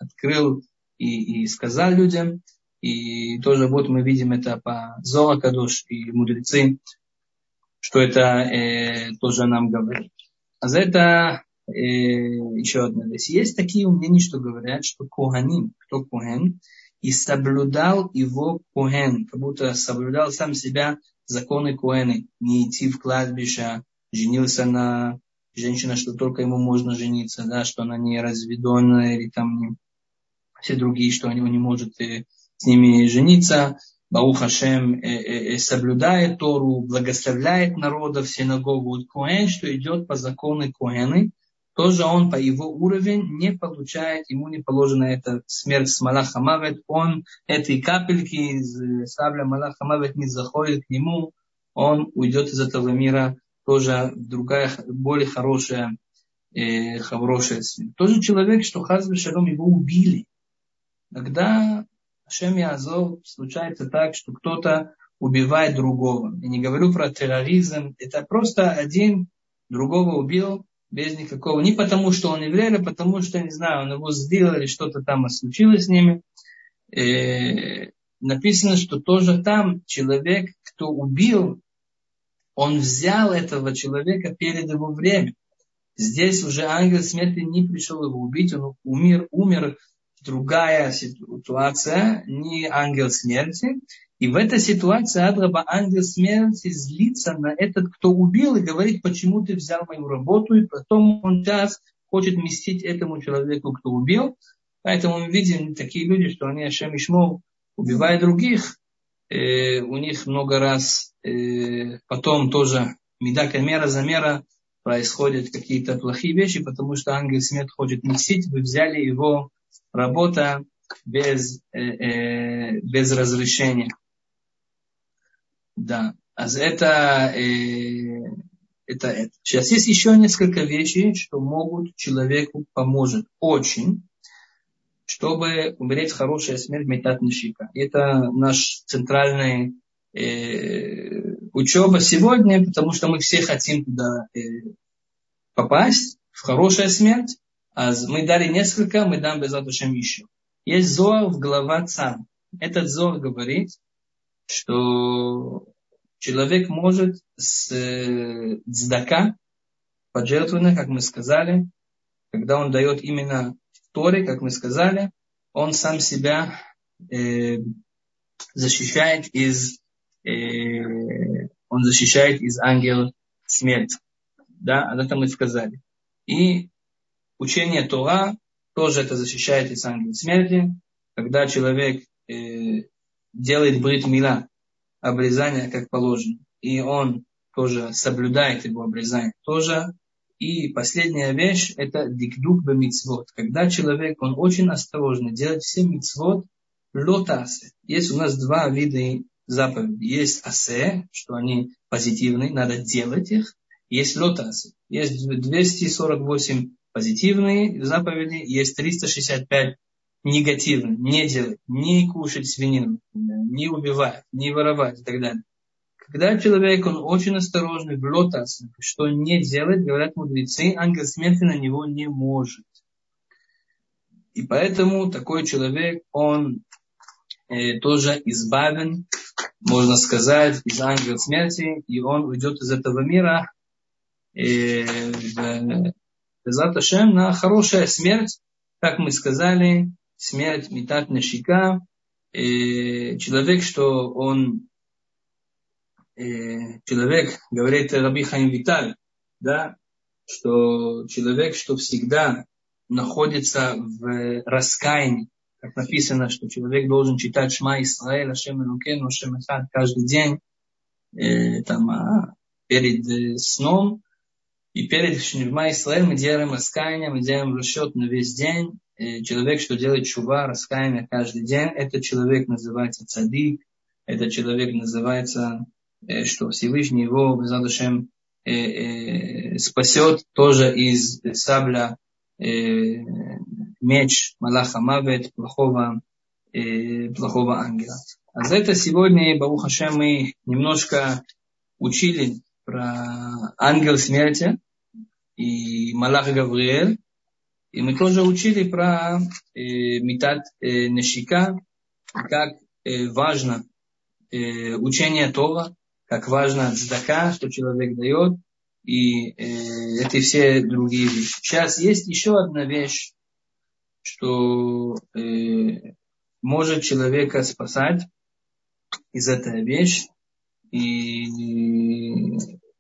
открыл и, и сказал людям. И тоже вот мы видим это по Зоар Кадош и мудрецы, что это э, тоже нам говорит. А за это э, еще одна вещь. Есть такие мнения, что говорят, что Коганим, кто Коген, и соблюдал его Коген, как будто соблюдал сам себя законы Коэны, не идти в кладбище, женился на женщине, что только ему можно жениться, да, что она не разведенная или там не, все другие, что он не может э, с ними жениться. Баух Хашем э, э, соблюдает Тору, благословляет народа в синагогу. Вот Коэн, что идет по закону Коэны, тоже он по его уровню не получает, ему не положена эта смерть с Малах Хамавет. Он этой капельки из сабля Малах Хамавет не заходит к нему, он уйдет из этого мира тоже в другая, более хорошая, э, хорошая смерть. Тоже человек, что Хас ве-Шалом его убили. Тогда Ашем Яазов случается так, что кто-то убивает другого. Я не говорю про терроризм, это просто один другого убил без никакого, не потому что он еврей, а потому что, не знаю, он его сбил или что-то там случилось с ними. Э, написано, что тоже там человек, кто убил, он взял этого человека перед его временем. Здесь уже ангел смерти не пришел его убить, он умер, умер. Другая ситуация, не ангел смерти. И в этой ситуации Адраба ангел смерти злится на этот, кто убил, и говорит, почему ты взял мою работу, и потом он сейчас хочет мстить этому человеку, кто убил. Поэтому мы видим такие люди, что они Ашем Ишмор, убивая других, э, у них много раз э, потом тоже медака мера за мера происходят какие-то плохие вещи, потому что ангел смерти хочет мстить, вы взяли его работа без, э, э, без разрешения. Да. А это, э, это, это. Сейчас есть еще несколько вещей, что могут человеку поможет очень, чтобы умереть хорошая смерть метат нешика. Это наш центральный э, учеба сегодня, потому что мы все хотим туда э, попасть, в хорошая смерть. А мы дали несколько, мы дам без Ашем еще. Есть Зоар в глава Цам. Этот Зоар говорит, что человек может с э, цдака, поджертвованно, как мы сказали, когда он дает именно в Торе, как мы сказали, он сам себя э, защищает из э, он защищает из ангела смерти. Да, об этом мы сказали. И учение Тора тоже это защищает из ангела смерти. Когда человек э, делает брит мила, обрезание как положено, и он тоже соблюдает его обрезание тоже. И последняя вещь это дикдук бе мицвот. Когда человек, он очень осторожно делает все мицвот лотасе. Есть у нас два вида заповедей. Есть асе, что они позитивные, надо делать их. Есть лотасе. Есть двести сорок восемь позитивные заповеди, есть триста шестьдесят пять негативных. Не делать, не кушать свинину, не убивать, не воровать и так далее. Когда человек, он очень осторожный, в лотас, что не делать, говорят мудрецы, ангел смерти на него не может. И поэтому такой человек, он э, тоже избавен, можно сказать, из ангела смерти, и он уйдет из этого мира э, в Безат Ашем на хорошая смерть, как мы сказали, смерть метат нешика. Э, человек, что он э, человек, говорит Раби Хаим Виталь, да, что человек, что всегда находится в раскаянии, как написано, что человек должен читать Шма Исраэль, Ашем Элокейну, Ашем Эхад каждый день, э, там, а, перед э, сном. И перед Шма Исраэль мы делаем раскаяние, мы делаем расчет на весь день. И человек, что делает шува, раскаяние каждый день, этот человек называется цадик, этот человек называется, э, что Всевышний его, Безат Ашем, э, э, спасет тоже из сабля э, меч Малаха Мавет, плохого, э, плохого ангела. А за это сегодня, Барух Ашем, мы немножко учили про ангел смерти и Малах Гавриэль. И мы тоже учили про э, митат э, нешика, как э, важно э, учение Тора, как важно цдака, что человек дает, и э, это все другие вещи. Сейчас есть еще одна вещь, что э, может человека спасать из этой вещи. И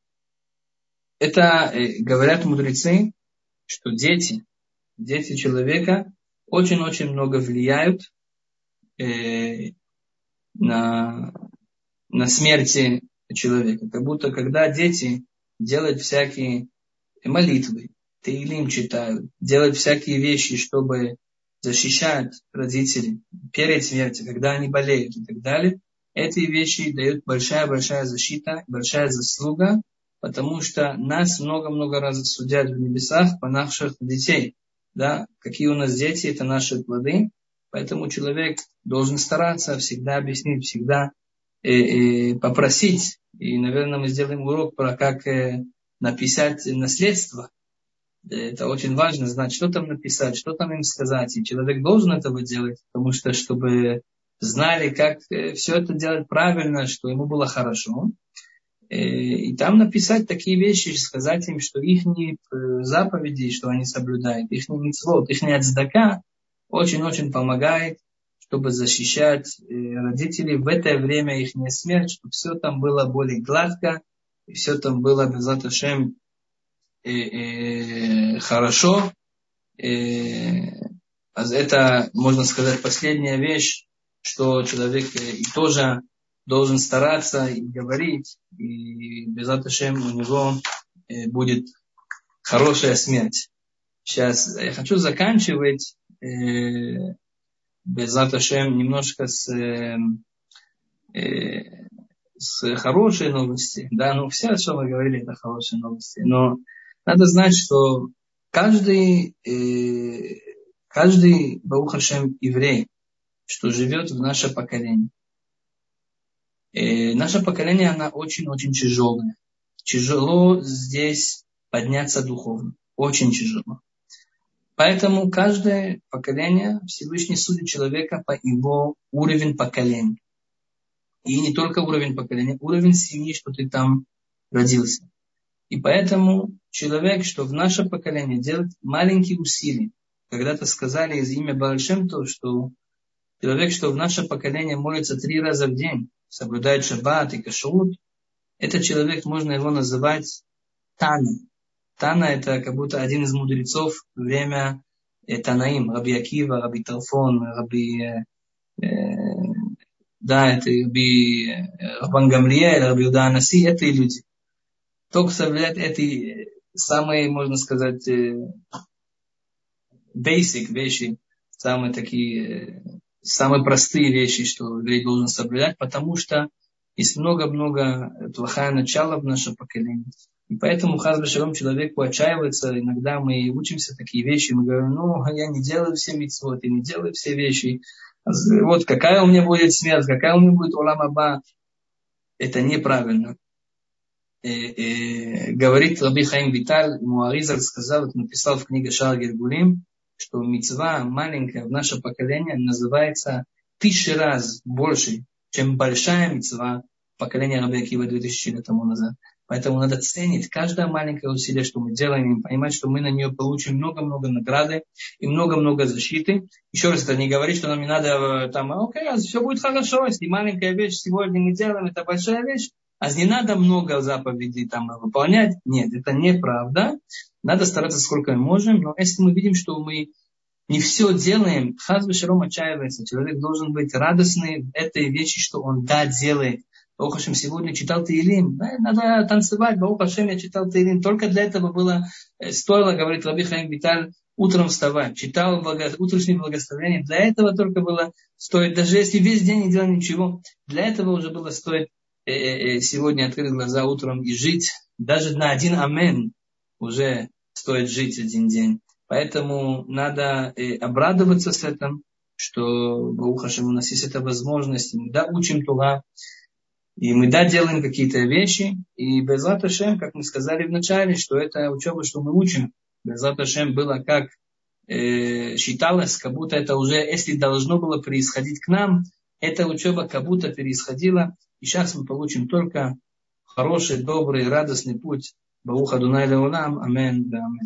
это э, говорят мудрецы, что дети, дети человека очень-очень много влияют э, на, на смерти человека. Как будто когда дети делают всякие молитвы, теилим читают, делают всякие вещи, чтобы защищать родителей перед смертью, когда они болеют и так далее, эти вещи дают большая-большая защита, большая заслуга, потому что нас много-много раз судят в небесах по наших детей. Да? Какие у нас дети, это наши плоды. Поэтому человек должен стараться всегда объяснить, всегда э, э, попросить. И, наверное, мы сделаем урок про как э, написать наследство. Это очень важно знать, что там написать, что там им сказать. И человек должен этого делать, потому что, чтобы знали, как э, все это делать правильно, что ему было хорошо. Э, и там написать такие вещи, сказать им, что их заповеди, что они соблюдают, их мицвот, их цдака, очень-очень помогает, чтобы защищать родителей в это время их не смерть, чтобы все там было более гладко, и все там было безат Ашем э, э, хорошо. Э, это, можно сказать, последняя вещь, что человек и тоже должен стараться и говорить, и безат Ашем у него э, будет хорошая смерть. Сейчас я хочу заканчивать э, безат Ашем немножко с, э, э, с хорошей новости. Да, ну все, что мы говорили, это хорошие новости. Но надо знать, что каждый, э, каждый Баух Ашем еврей, что живет в наше поколение, э, наше поколение, оно очень-очень тяжелое. Тяжело здесь подняться духовно. Очень тяжело. Поэтому каждое поколение Всевышний судит человека по его уровень поколения. И не только уровень поколения, уровень семьи, что ты там родился. И поэтому человек, что в наше поколение делает маленькие усилия. Когда-то сказали из имя Бааль Шем Тов, что человек, что в наше поколение молится три раза в день, соблюдает шаббат и кашрут, этот человек, можно его называть Тана. Тана это как будто один из мудрецов время Танаим, Раби Акива, Раби Тарфон, Раби, э, да, это Раби Рабан Гамлиэль, Раби Юда Анаси, это и люди. Только соблюдают эти самые, можно сказать, basic вещи, самые такие, самые простые вещи, что еврей должен соблюдать, потому что есть много-много плохое начало в нашем поколении. И поэтому хас вешалом человеку отчаивается. Иногда мы учимся такие вещи, мы говорим, ну, я не делаю все мицвот, я не делаю все вещи. Вот какая у меня будет смерть, какая у меня будет олам аба. Это неправильно. И, и, говорит Раби Хаим Виталь, Муаризаль сказал, написал в книге Шаар Гильгулим, что мицва маленькая в наше поколение называется тысячи раз больше, чем большая мицва поколения Раби Акива две тысячи лет тому назад. Поэтому надо ценить каждое маленькое усилие, что мы делаем, и понимать, что мы на нее получим много-много награды и много-много защиты. Еще раз, это не говорит, что нам не надо там, окей, все будет хорошо, если маленькая вещь сегодня мы делаем, это большая вещь, а не надо много заповедей там выполнять. Нет, это неправда. Надо стараться, сколько мы можем, но если мы видим, что мы не все делаем, хас вешалом отчаивается. Человек должен быть радостный в этой вещи, что он да делает. Баух Ашем сегодня читал Теилим. Да, надо танцевать. Баух Ашем я читал Теилим. Только для этого было, стоило, говорит Раби Хаим Виталь, утром вставать. Читал благо, утреннее благословение. Для этого только было стоит, даже если весь день не делал ничего, для этого уже было стоит э, э, сегодня открыть глаза утром и жить. Даже на один амен уже стоит жить один день. Поэтому надо э, обрадоваться с этим, что Баух Ашем у нас есть эта возможность. Мы да учим Тора. И мы, да, делаем какие-то вещи, и безат Ашем, как мы сказали в начале, что это учеба, что мы учим. Безат Ашем было как э, считалось, как будто это уже, если должно было происходить к нам, эта учеба как будто переисходила. И сейчас мы получим только хороший, добрый, радостный путь. Барух Адонай леолам. Амен. Да, амен.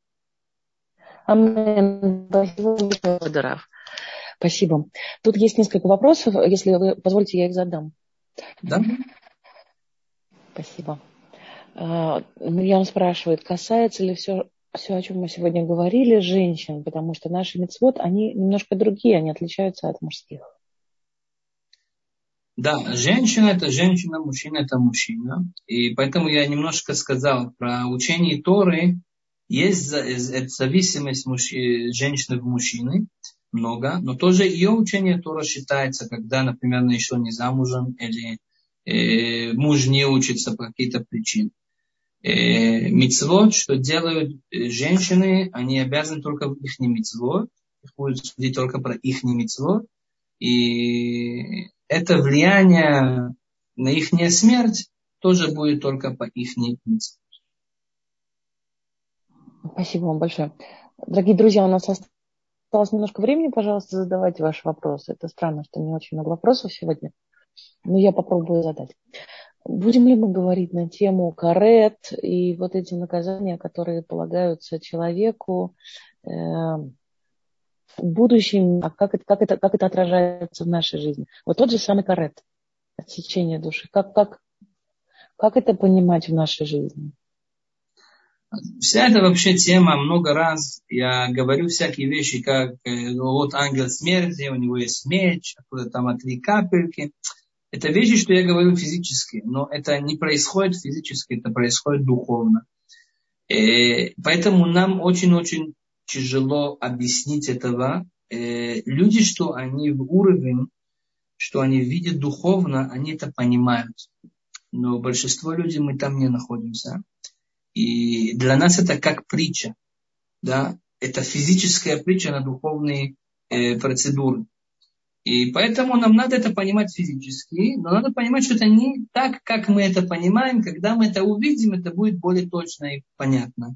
Амен. Спасибо, Раф. Спасибо. Тут есть несколько вопросов. Если вы позволите, я их задам. Да. Спасибо. Мирьям спрашивает, касается ли все, все, о чем мы сегодня говорили, женщин, потому что наши мицвот, они немножко другие, они отличаются от мужских. Да, женщина это женщина, мужчина это мужчина. И поэтому я немножко сказал про учение Торы. Есть зависимость муж... женщины в мужчине, много, но тоже ее учение Тора считается, когда, например, она еще не замужем или э, муж не учится по каким-то причинам. Э, мицвот, что делают женщины, они обязаны только в их мицвот, их будут судить только про их мицвот, и это влияние на их смерть тоже будет только по их мицвот. Спасибо вам большое. Дорогие друзья, у нас осталось немножко времени, пожалуйста, задавайте ваши вопросы. Это странно, что не очень много вопросов сегодня, но я попробую задать. Будем ли мы говорить на тему карет и вот эти наказания, которые полагаются человеку э, в будущем, а как это, как, это, как это отражается в нашей жизни? Вот тот же самый карет, отсечение души. Как, как, как это понимать в нашей жизни? Вся эта вообще тема, много раз я говорю всякие вещи, как вот ангел смерти, у него есть меч, откуда там три капельки. Это вещи, что я говорю физически, но это не происходит физически, это происходит духовно. И поэтому нам очень-очень тяжело объяснить этого. И люди, что они в уровне, что они видят духовно, они это понимают. Но большинство людей мы там не находимся. И для нас это как притча. Да? Это физическая притча на духовные э, процедуры. И поэтому нам надо это понимать физически, но надо понимать, что это не так, как мы это понимаем. Когда мы это увидим, это будет более точно и понятно.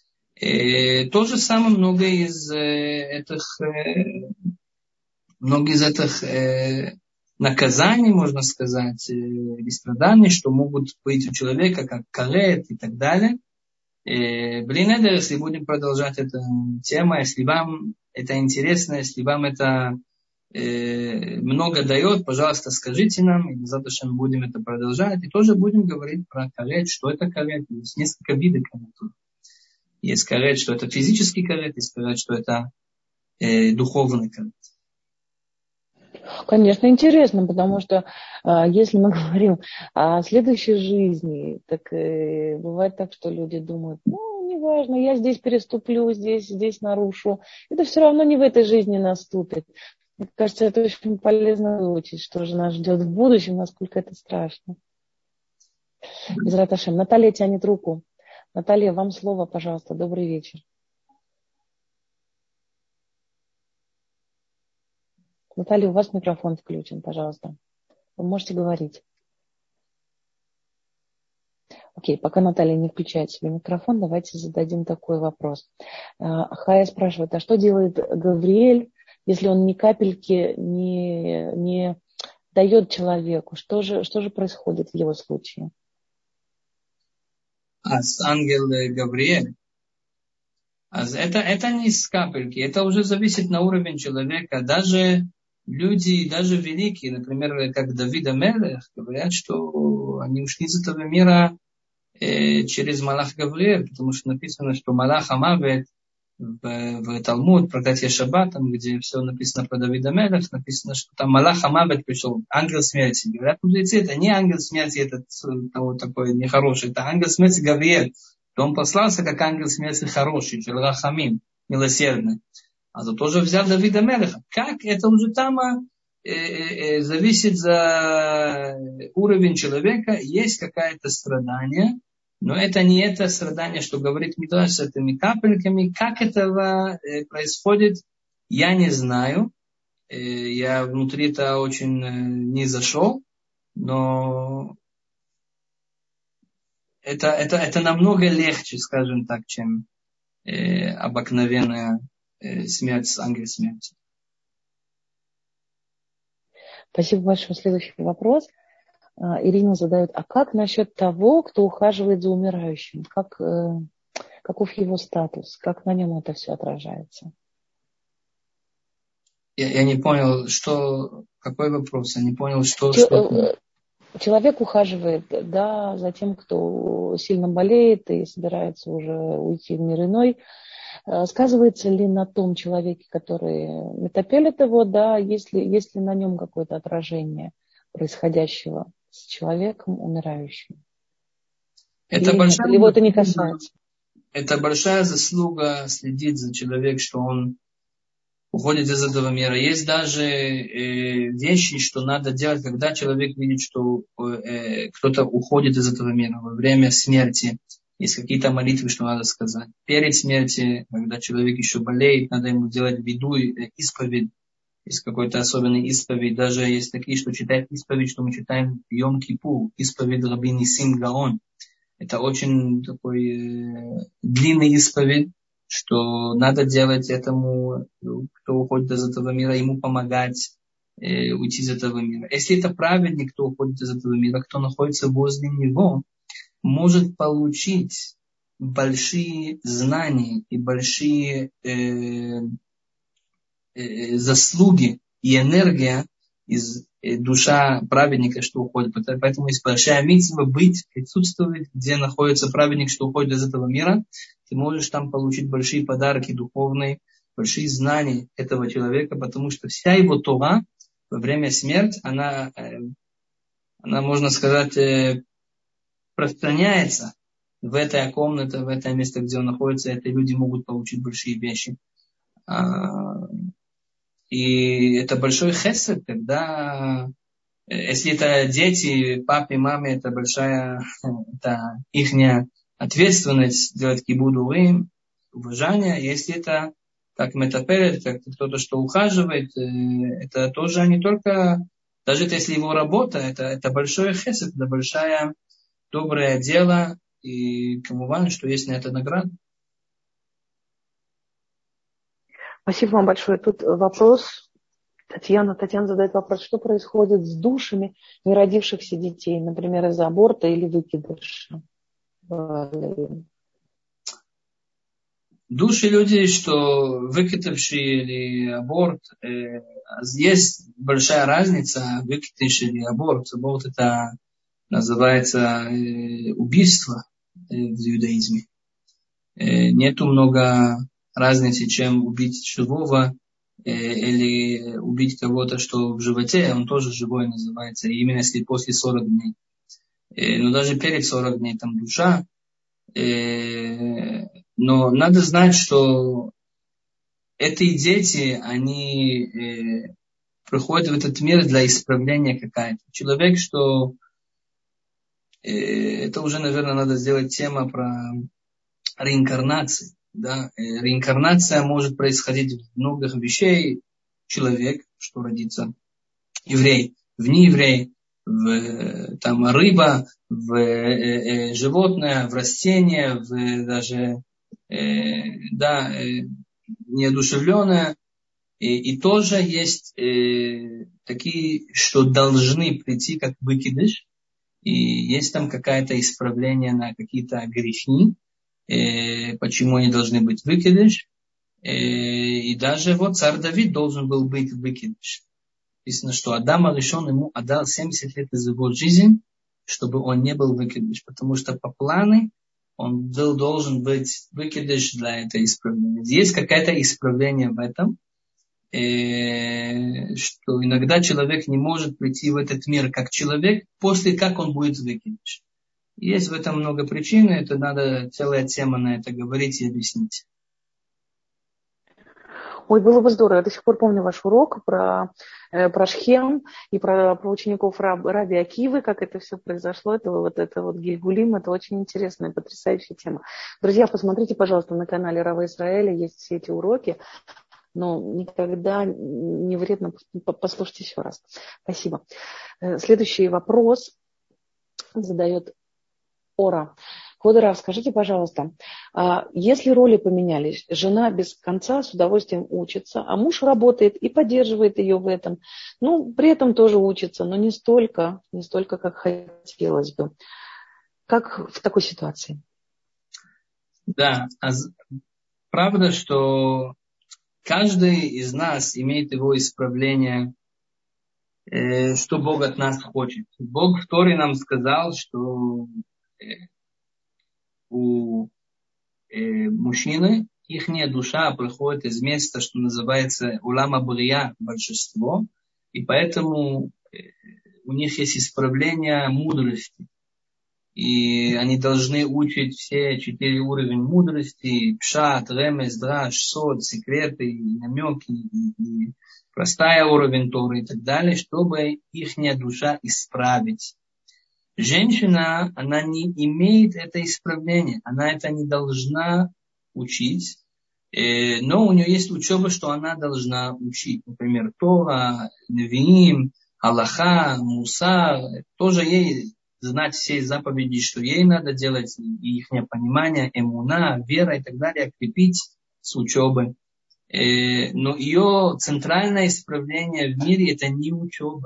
И то же самое много из э, этих, э, много из этих э, наказаний, можно сказать, э, или страданий, что могут быть у человека, как карет и так далее. Блин, это, если будем продолжать эту тему, если вам это интересно, если вам это э, много дает, пожалуйста, скажите нам, и завтра мы будем это продолжать, и тоже будем говорить про карет, что это карет. Есть несколько видов карет. Есть карет, что это физический карет, есть карет, что это э, духовный карет. Конечно, интересно, потому что э, если мы говорим о следующей жизни, так э, бывает так, что люди думают, ну, неважно, я здесь переступлю, здесь, здесь нарушу. Это все равно не в этой жизни наступит. Мне кажется, это очень полезно выучить, что же нас ждет в будущем, насколько это страшно. Безрат Ашем. Наталья тянет руку. Наталья, вам слово, пожалуйста. Добрый вечер. Наталья, у вас микрофон включен, пожалуйста. Вы можете говорить. Окей, пока Наталья не включает себе микрофон, давайте зададим такой вопрос. Хая спрашивает, а что делает Гавриэль, если он ни капельки не, не дает человеку? Что же, что же происходит в его случае? А с ангел Гавриэль? Это, это не с капельки, это уже зависит на уровень человека. Даже люди, даже великие, например, как Давид а-Мелех, говорят, что они ушли из этого мира э, через Малах Гавриэль, потому что написано, что Малах Амавет в, в Талмуд, проклятие Шаббат, там, где все написано про Давида а-Мелех, написано, что там Малах Амавет пришел, ангел смерти. Говорят, мудрецы, это не ангел смерти, это вот такой нехороший, это ангел смерти Гавриэль. То он послался как ангел смерти хороший, Рахамим, милосердный. А то тоже взял Давида а-Мелеха. Как? Это уже там э, э, зависит за уровень человека. Есть какое-то страдание, но это не это страдание, что говорит Мидраш с этими капельками. Как это э, происходит, я не знаю. Э, я внутри это очень э, не зашел, но это, это, это намного легче, скажем так, чем э, обыкновенная э, смерть, ангел смерти. Спасибо большое. Следующий вопрос. Ирина задает, а как насчет того, кто ухаживает за умирающим? Как, э, каков его статус? Как на нем это все отражается? Я, я не понял, что... Какой вопрос? Я не понял, что... Че, что... Человек ухаживает, да, за тем, кто сильно болеет и собирается уже уйти в мир иной. Сказывается ли на том человеке, который метапелит его, да, есть ли, есть ли на нем какое-то отражение происходящего с человеком умирающим? Это или большая, нет? Или его это не касается? Это большая заслуга следить за человеком, что он уходит из этого мира. Есть даже э, вещи, что надо делать, когда человек видит, что э, кто-то уходит из этого мира во время смерти. Есть какие-то молитвы, что надо сказать. Перед смертью, когда человек еще болеет, надо ему делать виду, э, исповедь. Есть какой-то особенный исповедь. Даже есть такие, что читают исповедь, что мы читаем Йом-Кипур, исповедь Раби Нисим Гаон. Это очень такой э, длинный исповедь, что надо делать этому, кто уходит из этого мира, ему помогать э, уйти из этого мира. Если это праведник, кто уходит из этого мира, кто находится возле него, может получить большие знания и большие э, э, заслуги и энергия из э, душа праведника, что уходит. Поэтому есть большая митцва быть, присутствовать, где находится праведник, что уходит из этого мира. Ты можешь там получить большие подарки духовные, большие знания этого человека, потому что вся его Тора во время смерти, она, э, она можно сказать, э, распространяется в этой комнате, в это место, где он находится, и люди могут получить большие вещи. И это большой хесед, когда, если это дети, папе, маме, это большая, это их ответственность делать кибуд урим, уважение. Если это как метапелет, как кто-то, что ухаживает, это тоже не только, даже если его работа, это, это большой хесед, это большое доброе дело, и кому важно, что есть на это награда. Спасибо вам большое. Тут вопрос, Татьяна, Татьяна задает вопрос, что происходит с душами неродившихся детей, например, из-за аборта или выкидыша? Души людей, что выкидывшие или аборт, э, есть большая разница, выкидыш или аборт. Аборт это называется э, убийство э, в иудаизме. Э, нету много разницы, чем убить живого э, или убить кого-то, что в животе, он тоже живой называется, именно если после сорок дней. Э, но даже перед сорок дней там душа. Э, но надо знать, что эти дети, они э, приходят в этот мир для исправления какая-то. Человек, что э, это уже, наверное, надо сделать тема про реинкарнацию. Да? Э, реинкарнация может происходить в многих вещей. Человек, что родится еврей, в нееврей, в там, рыба, в э, э, животное, в растение, в даже э, да, э, неодушевленное. И, и тоже есть э, такие, что должны прийти как выкидыш. И есть там какое-то исправление на какие-то грехи, э, почему они должны быть выкидыш. Э, и даже вот царь Давид должен был быть выкидыш. Написано, что Адам Аришон ему отдал семьдесят лет из его жизни, чтобы он не был выкидыш. Потому что по плану он был, должен быть выкидыш для этого исправления. Есть какое-то исправление в этом, э, что иногда человек не может прийти в этот мир как человек, после как он будет выкидыш. Есть в этом много причин, это надо целая тема на это говорить и объяснить. Ой, было бы здорово. Я до сих пор помню ваш урок про, э, про Шхем и про, про учеников Раб, Раби Акивы, как это все произошло. Это вот это вот Гильгулим. Это очень интересная, потрясающая тема. Друзья, посмотрите, пожалуйста, на канале Рава Исраэля есть все эти уроки. Но никогда не вредно послушать еще раз. Спасибо. Следующий вопрос задает Ора. Ходорав, скажите, пожалуйста, если роли поменялись, жена без конца с удовольствием учится, а муж работает и поддерживает ее в этом, ну, при этом тоже учится, но не столько, не столько, как хотелось бы. Как в такой ситуации? Да, правда, что каждый из нас имеет его исправление, что Бог от нас хочет. Бог в Торе нам сказал, что у мужчины ихняя душа приходит из места, что называется улама брия, большинство, и поэтому у них есть исправление мудрости. И они должны учить все четыре уровня мудрости: пшат, ремес, драш, сод, секреты, намеки, и, и простая уровень Торы и так далее, чтобы ихняя душа исправить. Женщина, она не имеет это исправления, она это не должна учить, но у нее есть учеба, что она должна учить. Например, Тора, Невиим, Аллаха, Мусар, тоже ей знать все заповеди, что ей надо делать, и их понимание, эмуна, вера и так далее, крепить с учебой. Но ее центральное исправление в мире – это не учеба.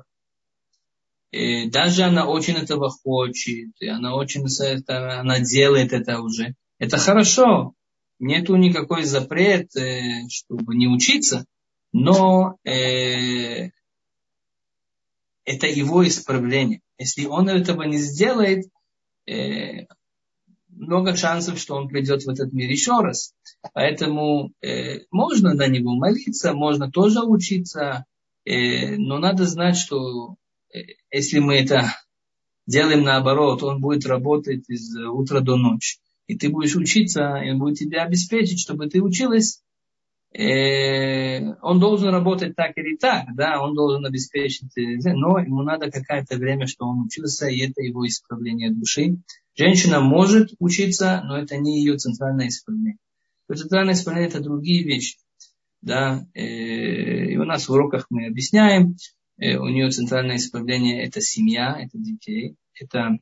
Даже она очень этого хочет, она очень это, она делает это уже. Это хорошо. Нету никакой запрет, чтобы не учиться, но э, это его исправление. Если он этого не сделает, э, много шансов, что он придет в этот мир еще раз. Поэтому э, можно на него молиться, можно тоже учиться, э, но надо знать, что э, если мы это делаем наоборот, он будет работать из утра до ночи. И ты будешь учиться, и он будет тебя обеспечить, чтобы ты училась. Э, он должен работать так или так, да, он должен обеспечить, но ему надо какое-то время, что он учился, и это его исправление души. Женщина может учиться, но это не ее центральное исправление. Центральное исправление – это другие вещи. Да? И у нас в уроках мы объясняем, у нее центральное исправление – это семья, это детей, это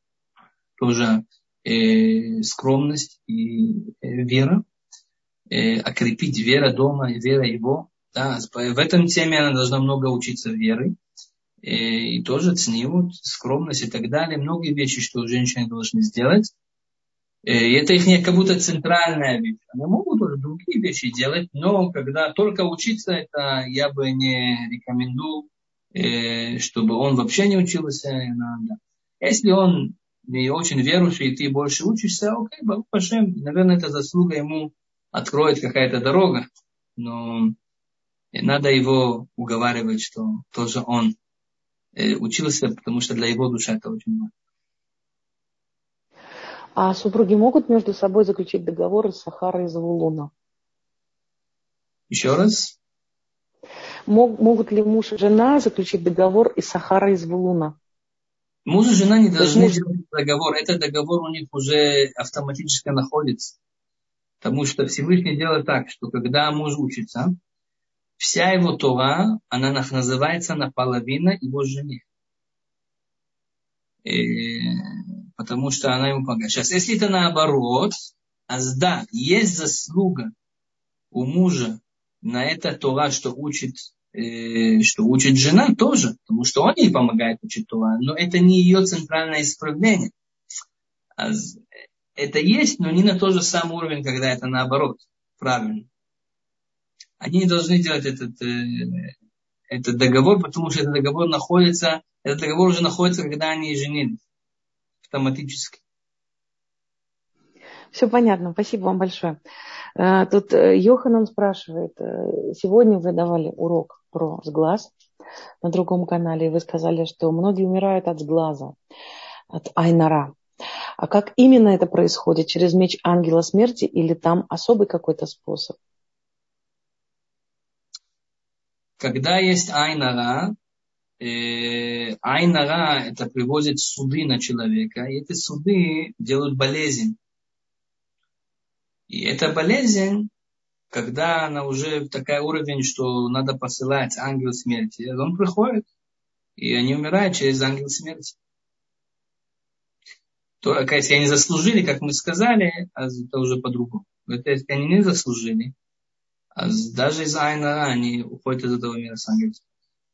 тоже скромность и вера. Окрепить вера дома и вера его. Да, в этом теме она должна много учиться веры. И тоже цниут, скромность и так далее. Многие вещи, что женщины должны сделать. И это их как будто центральная вещь. Они могут тоже другие вещи делать, но когда только учиться, это я бы не рекомендую, чтобы он вообще не учился. Если он не очень верующий, и ты больше учишься, окей, Барух Ашем, наверное, это заслуга ему откроет какая-то дорога, но надо его уговаривать, что тоже он учился, потому что для его души это очень важно. А супруги могут между собой заключить договор из Сахара и Завулуна? Еще раз? Мог, могут ли муж и жена заключить договор из Сахара и Завулуна? Муж и жена не должны муж... делать договор. Этот договор у них уже автоматически находится. Потому что Всевышний делает так, что когда муж учится, вся его Тора, она называется наполовину его жене. И, потому что она ему помогает. Сейчас, если это наоборот, а да, есть заслуга у мужа на это Тора, что учит, э, что учит жена тоже, потому что он ей помогает учить Тора, но это не ее центральное исправление. А это есть, но не на тот же самый уровень, когда это наоборот, правильно. Они не должны делать этот, э, этот договор, потому что этот договор находится, этот договор уже находится, когда они женились. Автоматически. Все понятно, спасибо вам большое. Тут Йоханан спрашивает, сегодня вы давали урок про сглаз на другом канале, и вы сказали, что многие умирают от сглаза, от айнара. А как именно это происходит? Через меч ангела смерти или там особый какой-то способ? Когда есть айнара, э, айнара это приводит суды на человека, и эти суды делают болезнь. И эта болезнь, когда она уже такая уровень, что надо посылать ангел смерти, он приходит, и они умирают через ангел смерти. то, если они заслужили, как мы сказали, а это уже по-другому. Это если они не заслужили, а даже из-за айна они уходят из этого мира с ангельством.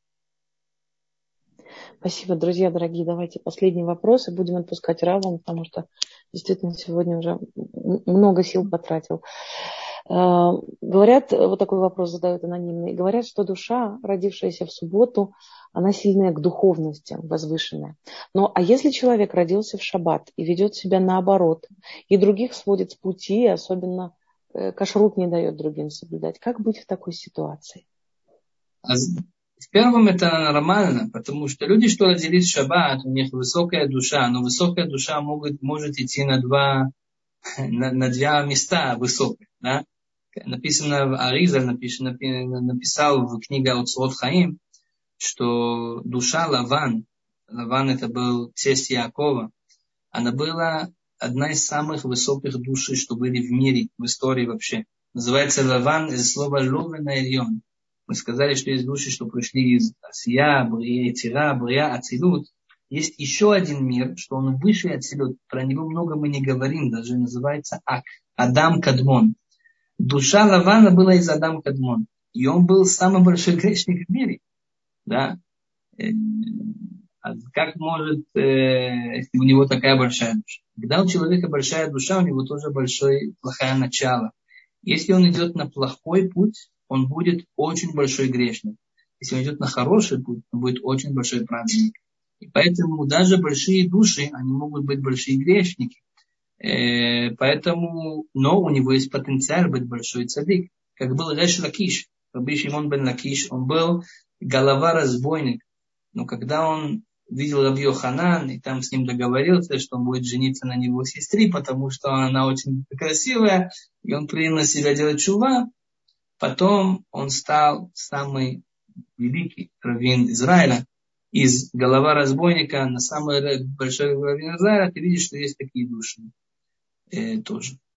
Спасибо, друзья дорогие. Давайте последний вопрос и будем отпускать Раву, потому что действительно сегодня уже много сил потратил. Говорят, вот такой вопрос задают анонимный, говорят, что душа, родившаяся в субботу, она сильная к духовности, возвышенная. Но а если человек родился в шаббат и ведет себя наоборот, и других сводит с пути, особенно кашрут не дает другим соблюдать, как быть в такой ситуации? В первом это нормально, потому что люди, что родились в шаббат, у них высокая душа, но высокая душа может, может идти на два, на, на два места высоких. Да? Написано в Аризаль, написано, написал в книге Оцлот Хаим, что душа Лаван, Лаван это был тесть Яакова, она была одна из самых высоких душей, что были в мире, в истории вообще. Называется Лаван из слова Ловен Айрион. Мы сказали, что есть души, что пришли из Асия, Брия, Тира, Брия, Ацилут. Есть еще один мир, что он выше Ацилут. Про него много мы не говорим, даже называется Ак, Адам Кадмон. Душа Лавана была из Адам Кадмон. И он был самый большой грешник в мире. Да? А как может, если у него такая большая душа? Когда у человека большая душа, у него тоже большое, плохое начало. Если он идет на плохой путь, он будет очень большой грешник. Если он идет на хороший путь, он будет очень большой праведник. И поэтому даже большие души, они могут быть большие грешники. Э, поэтому, но у него есть потенциал быть большой цадик. Как был Реш Лакиш, Раби Шимон бен Лакиш, он был голова разбойник. Но когда он видел Раби Йоханан, и там с ним договорился, что он будет жениться на его сестре, потому что она очень красивая, и он принял на себя делать чува, потом он стал самый великий раввин Израиля. Из голова разбойника на самый большой раввин Израиля ты видишь, что есть такие души э, тоже.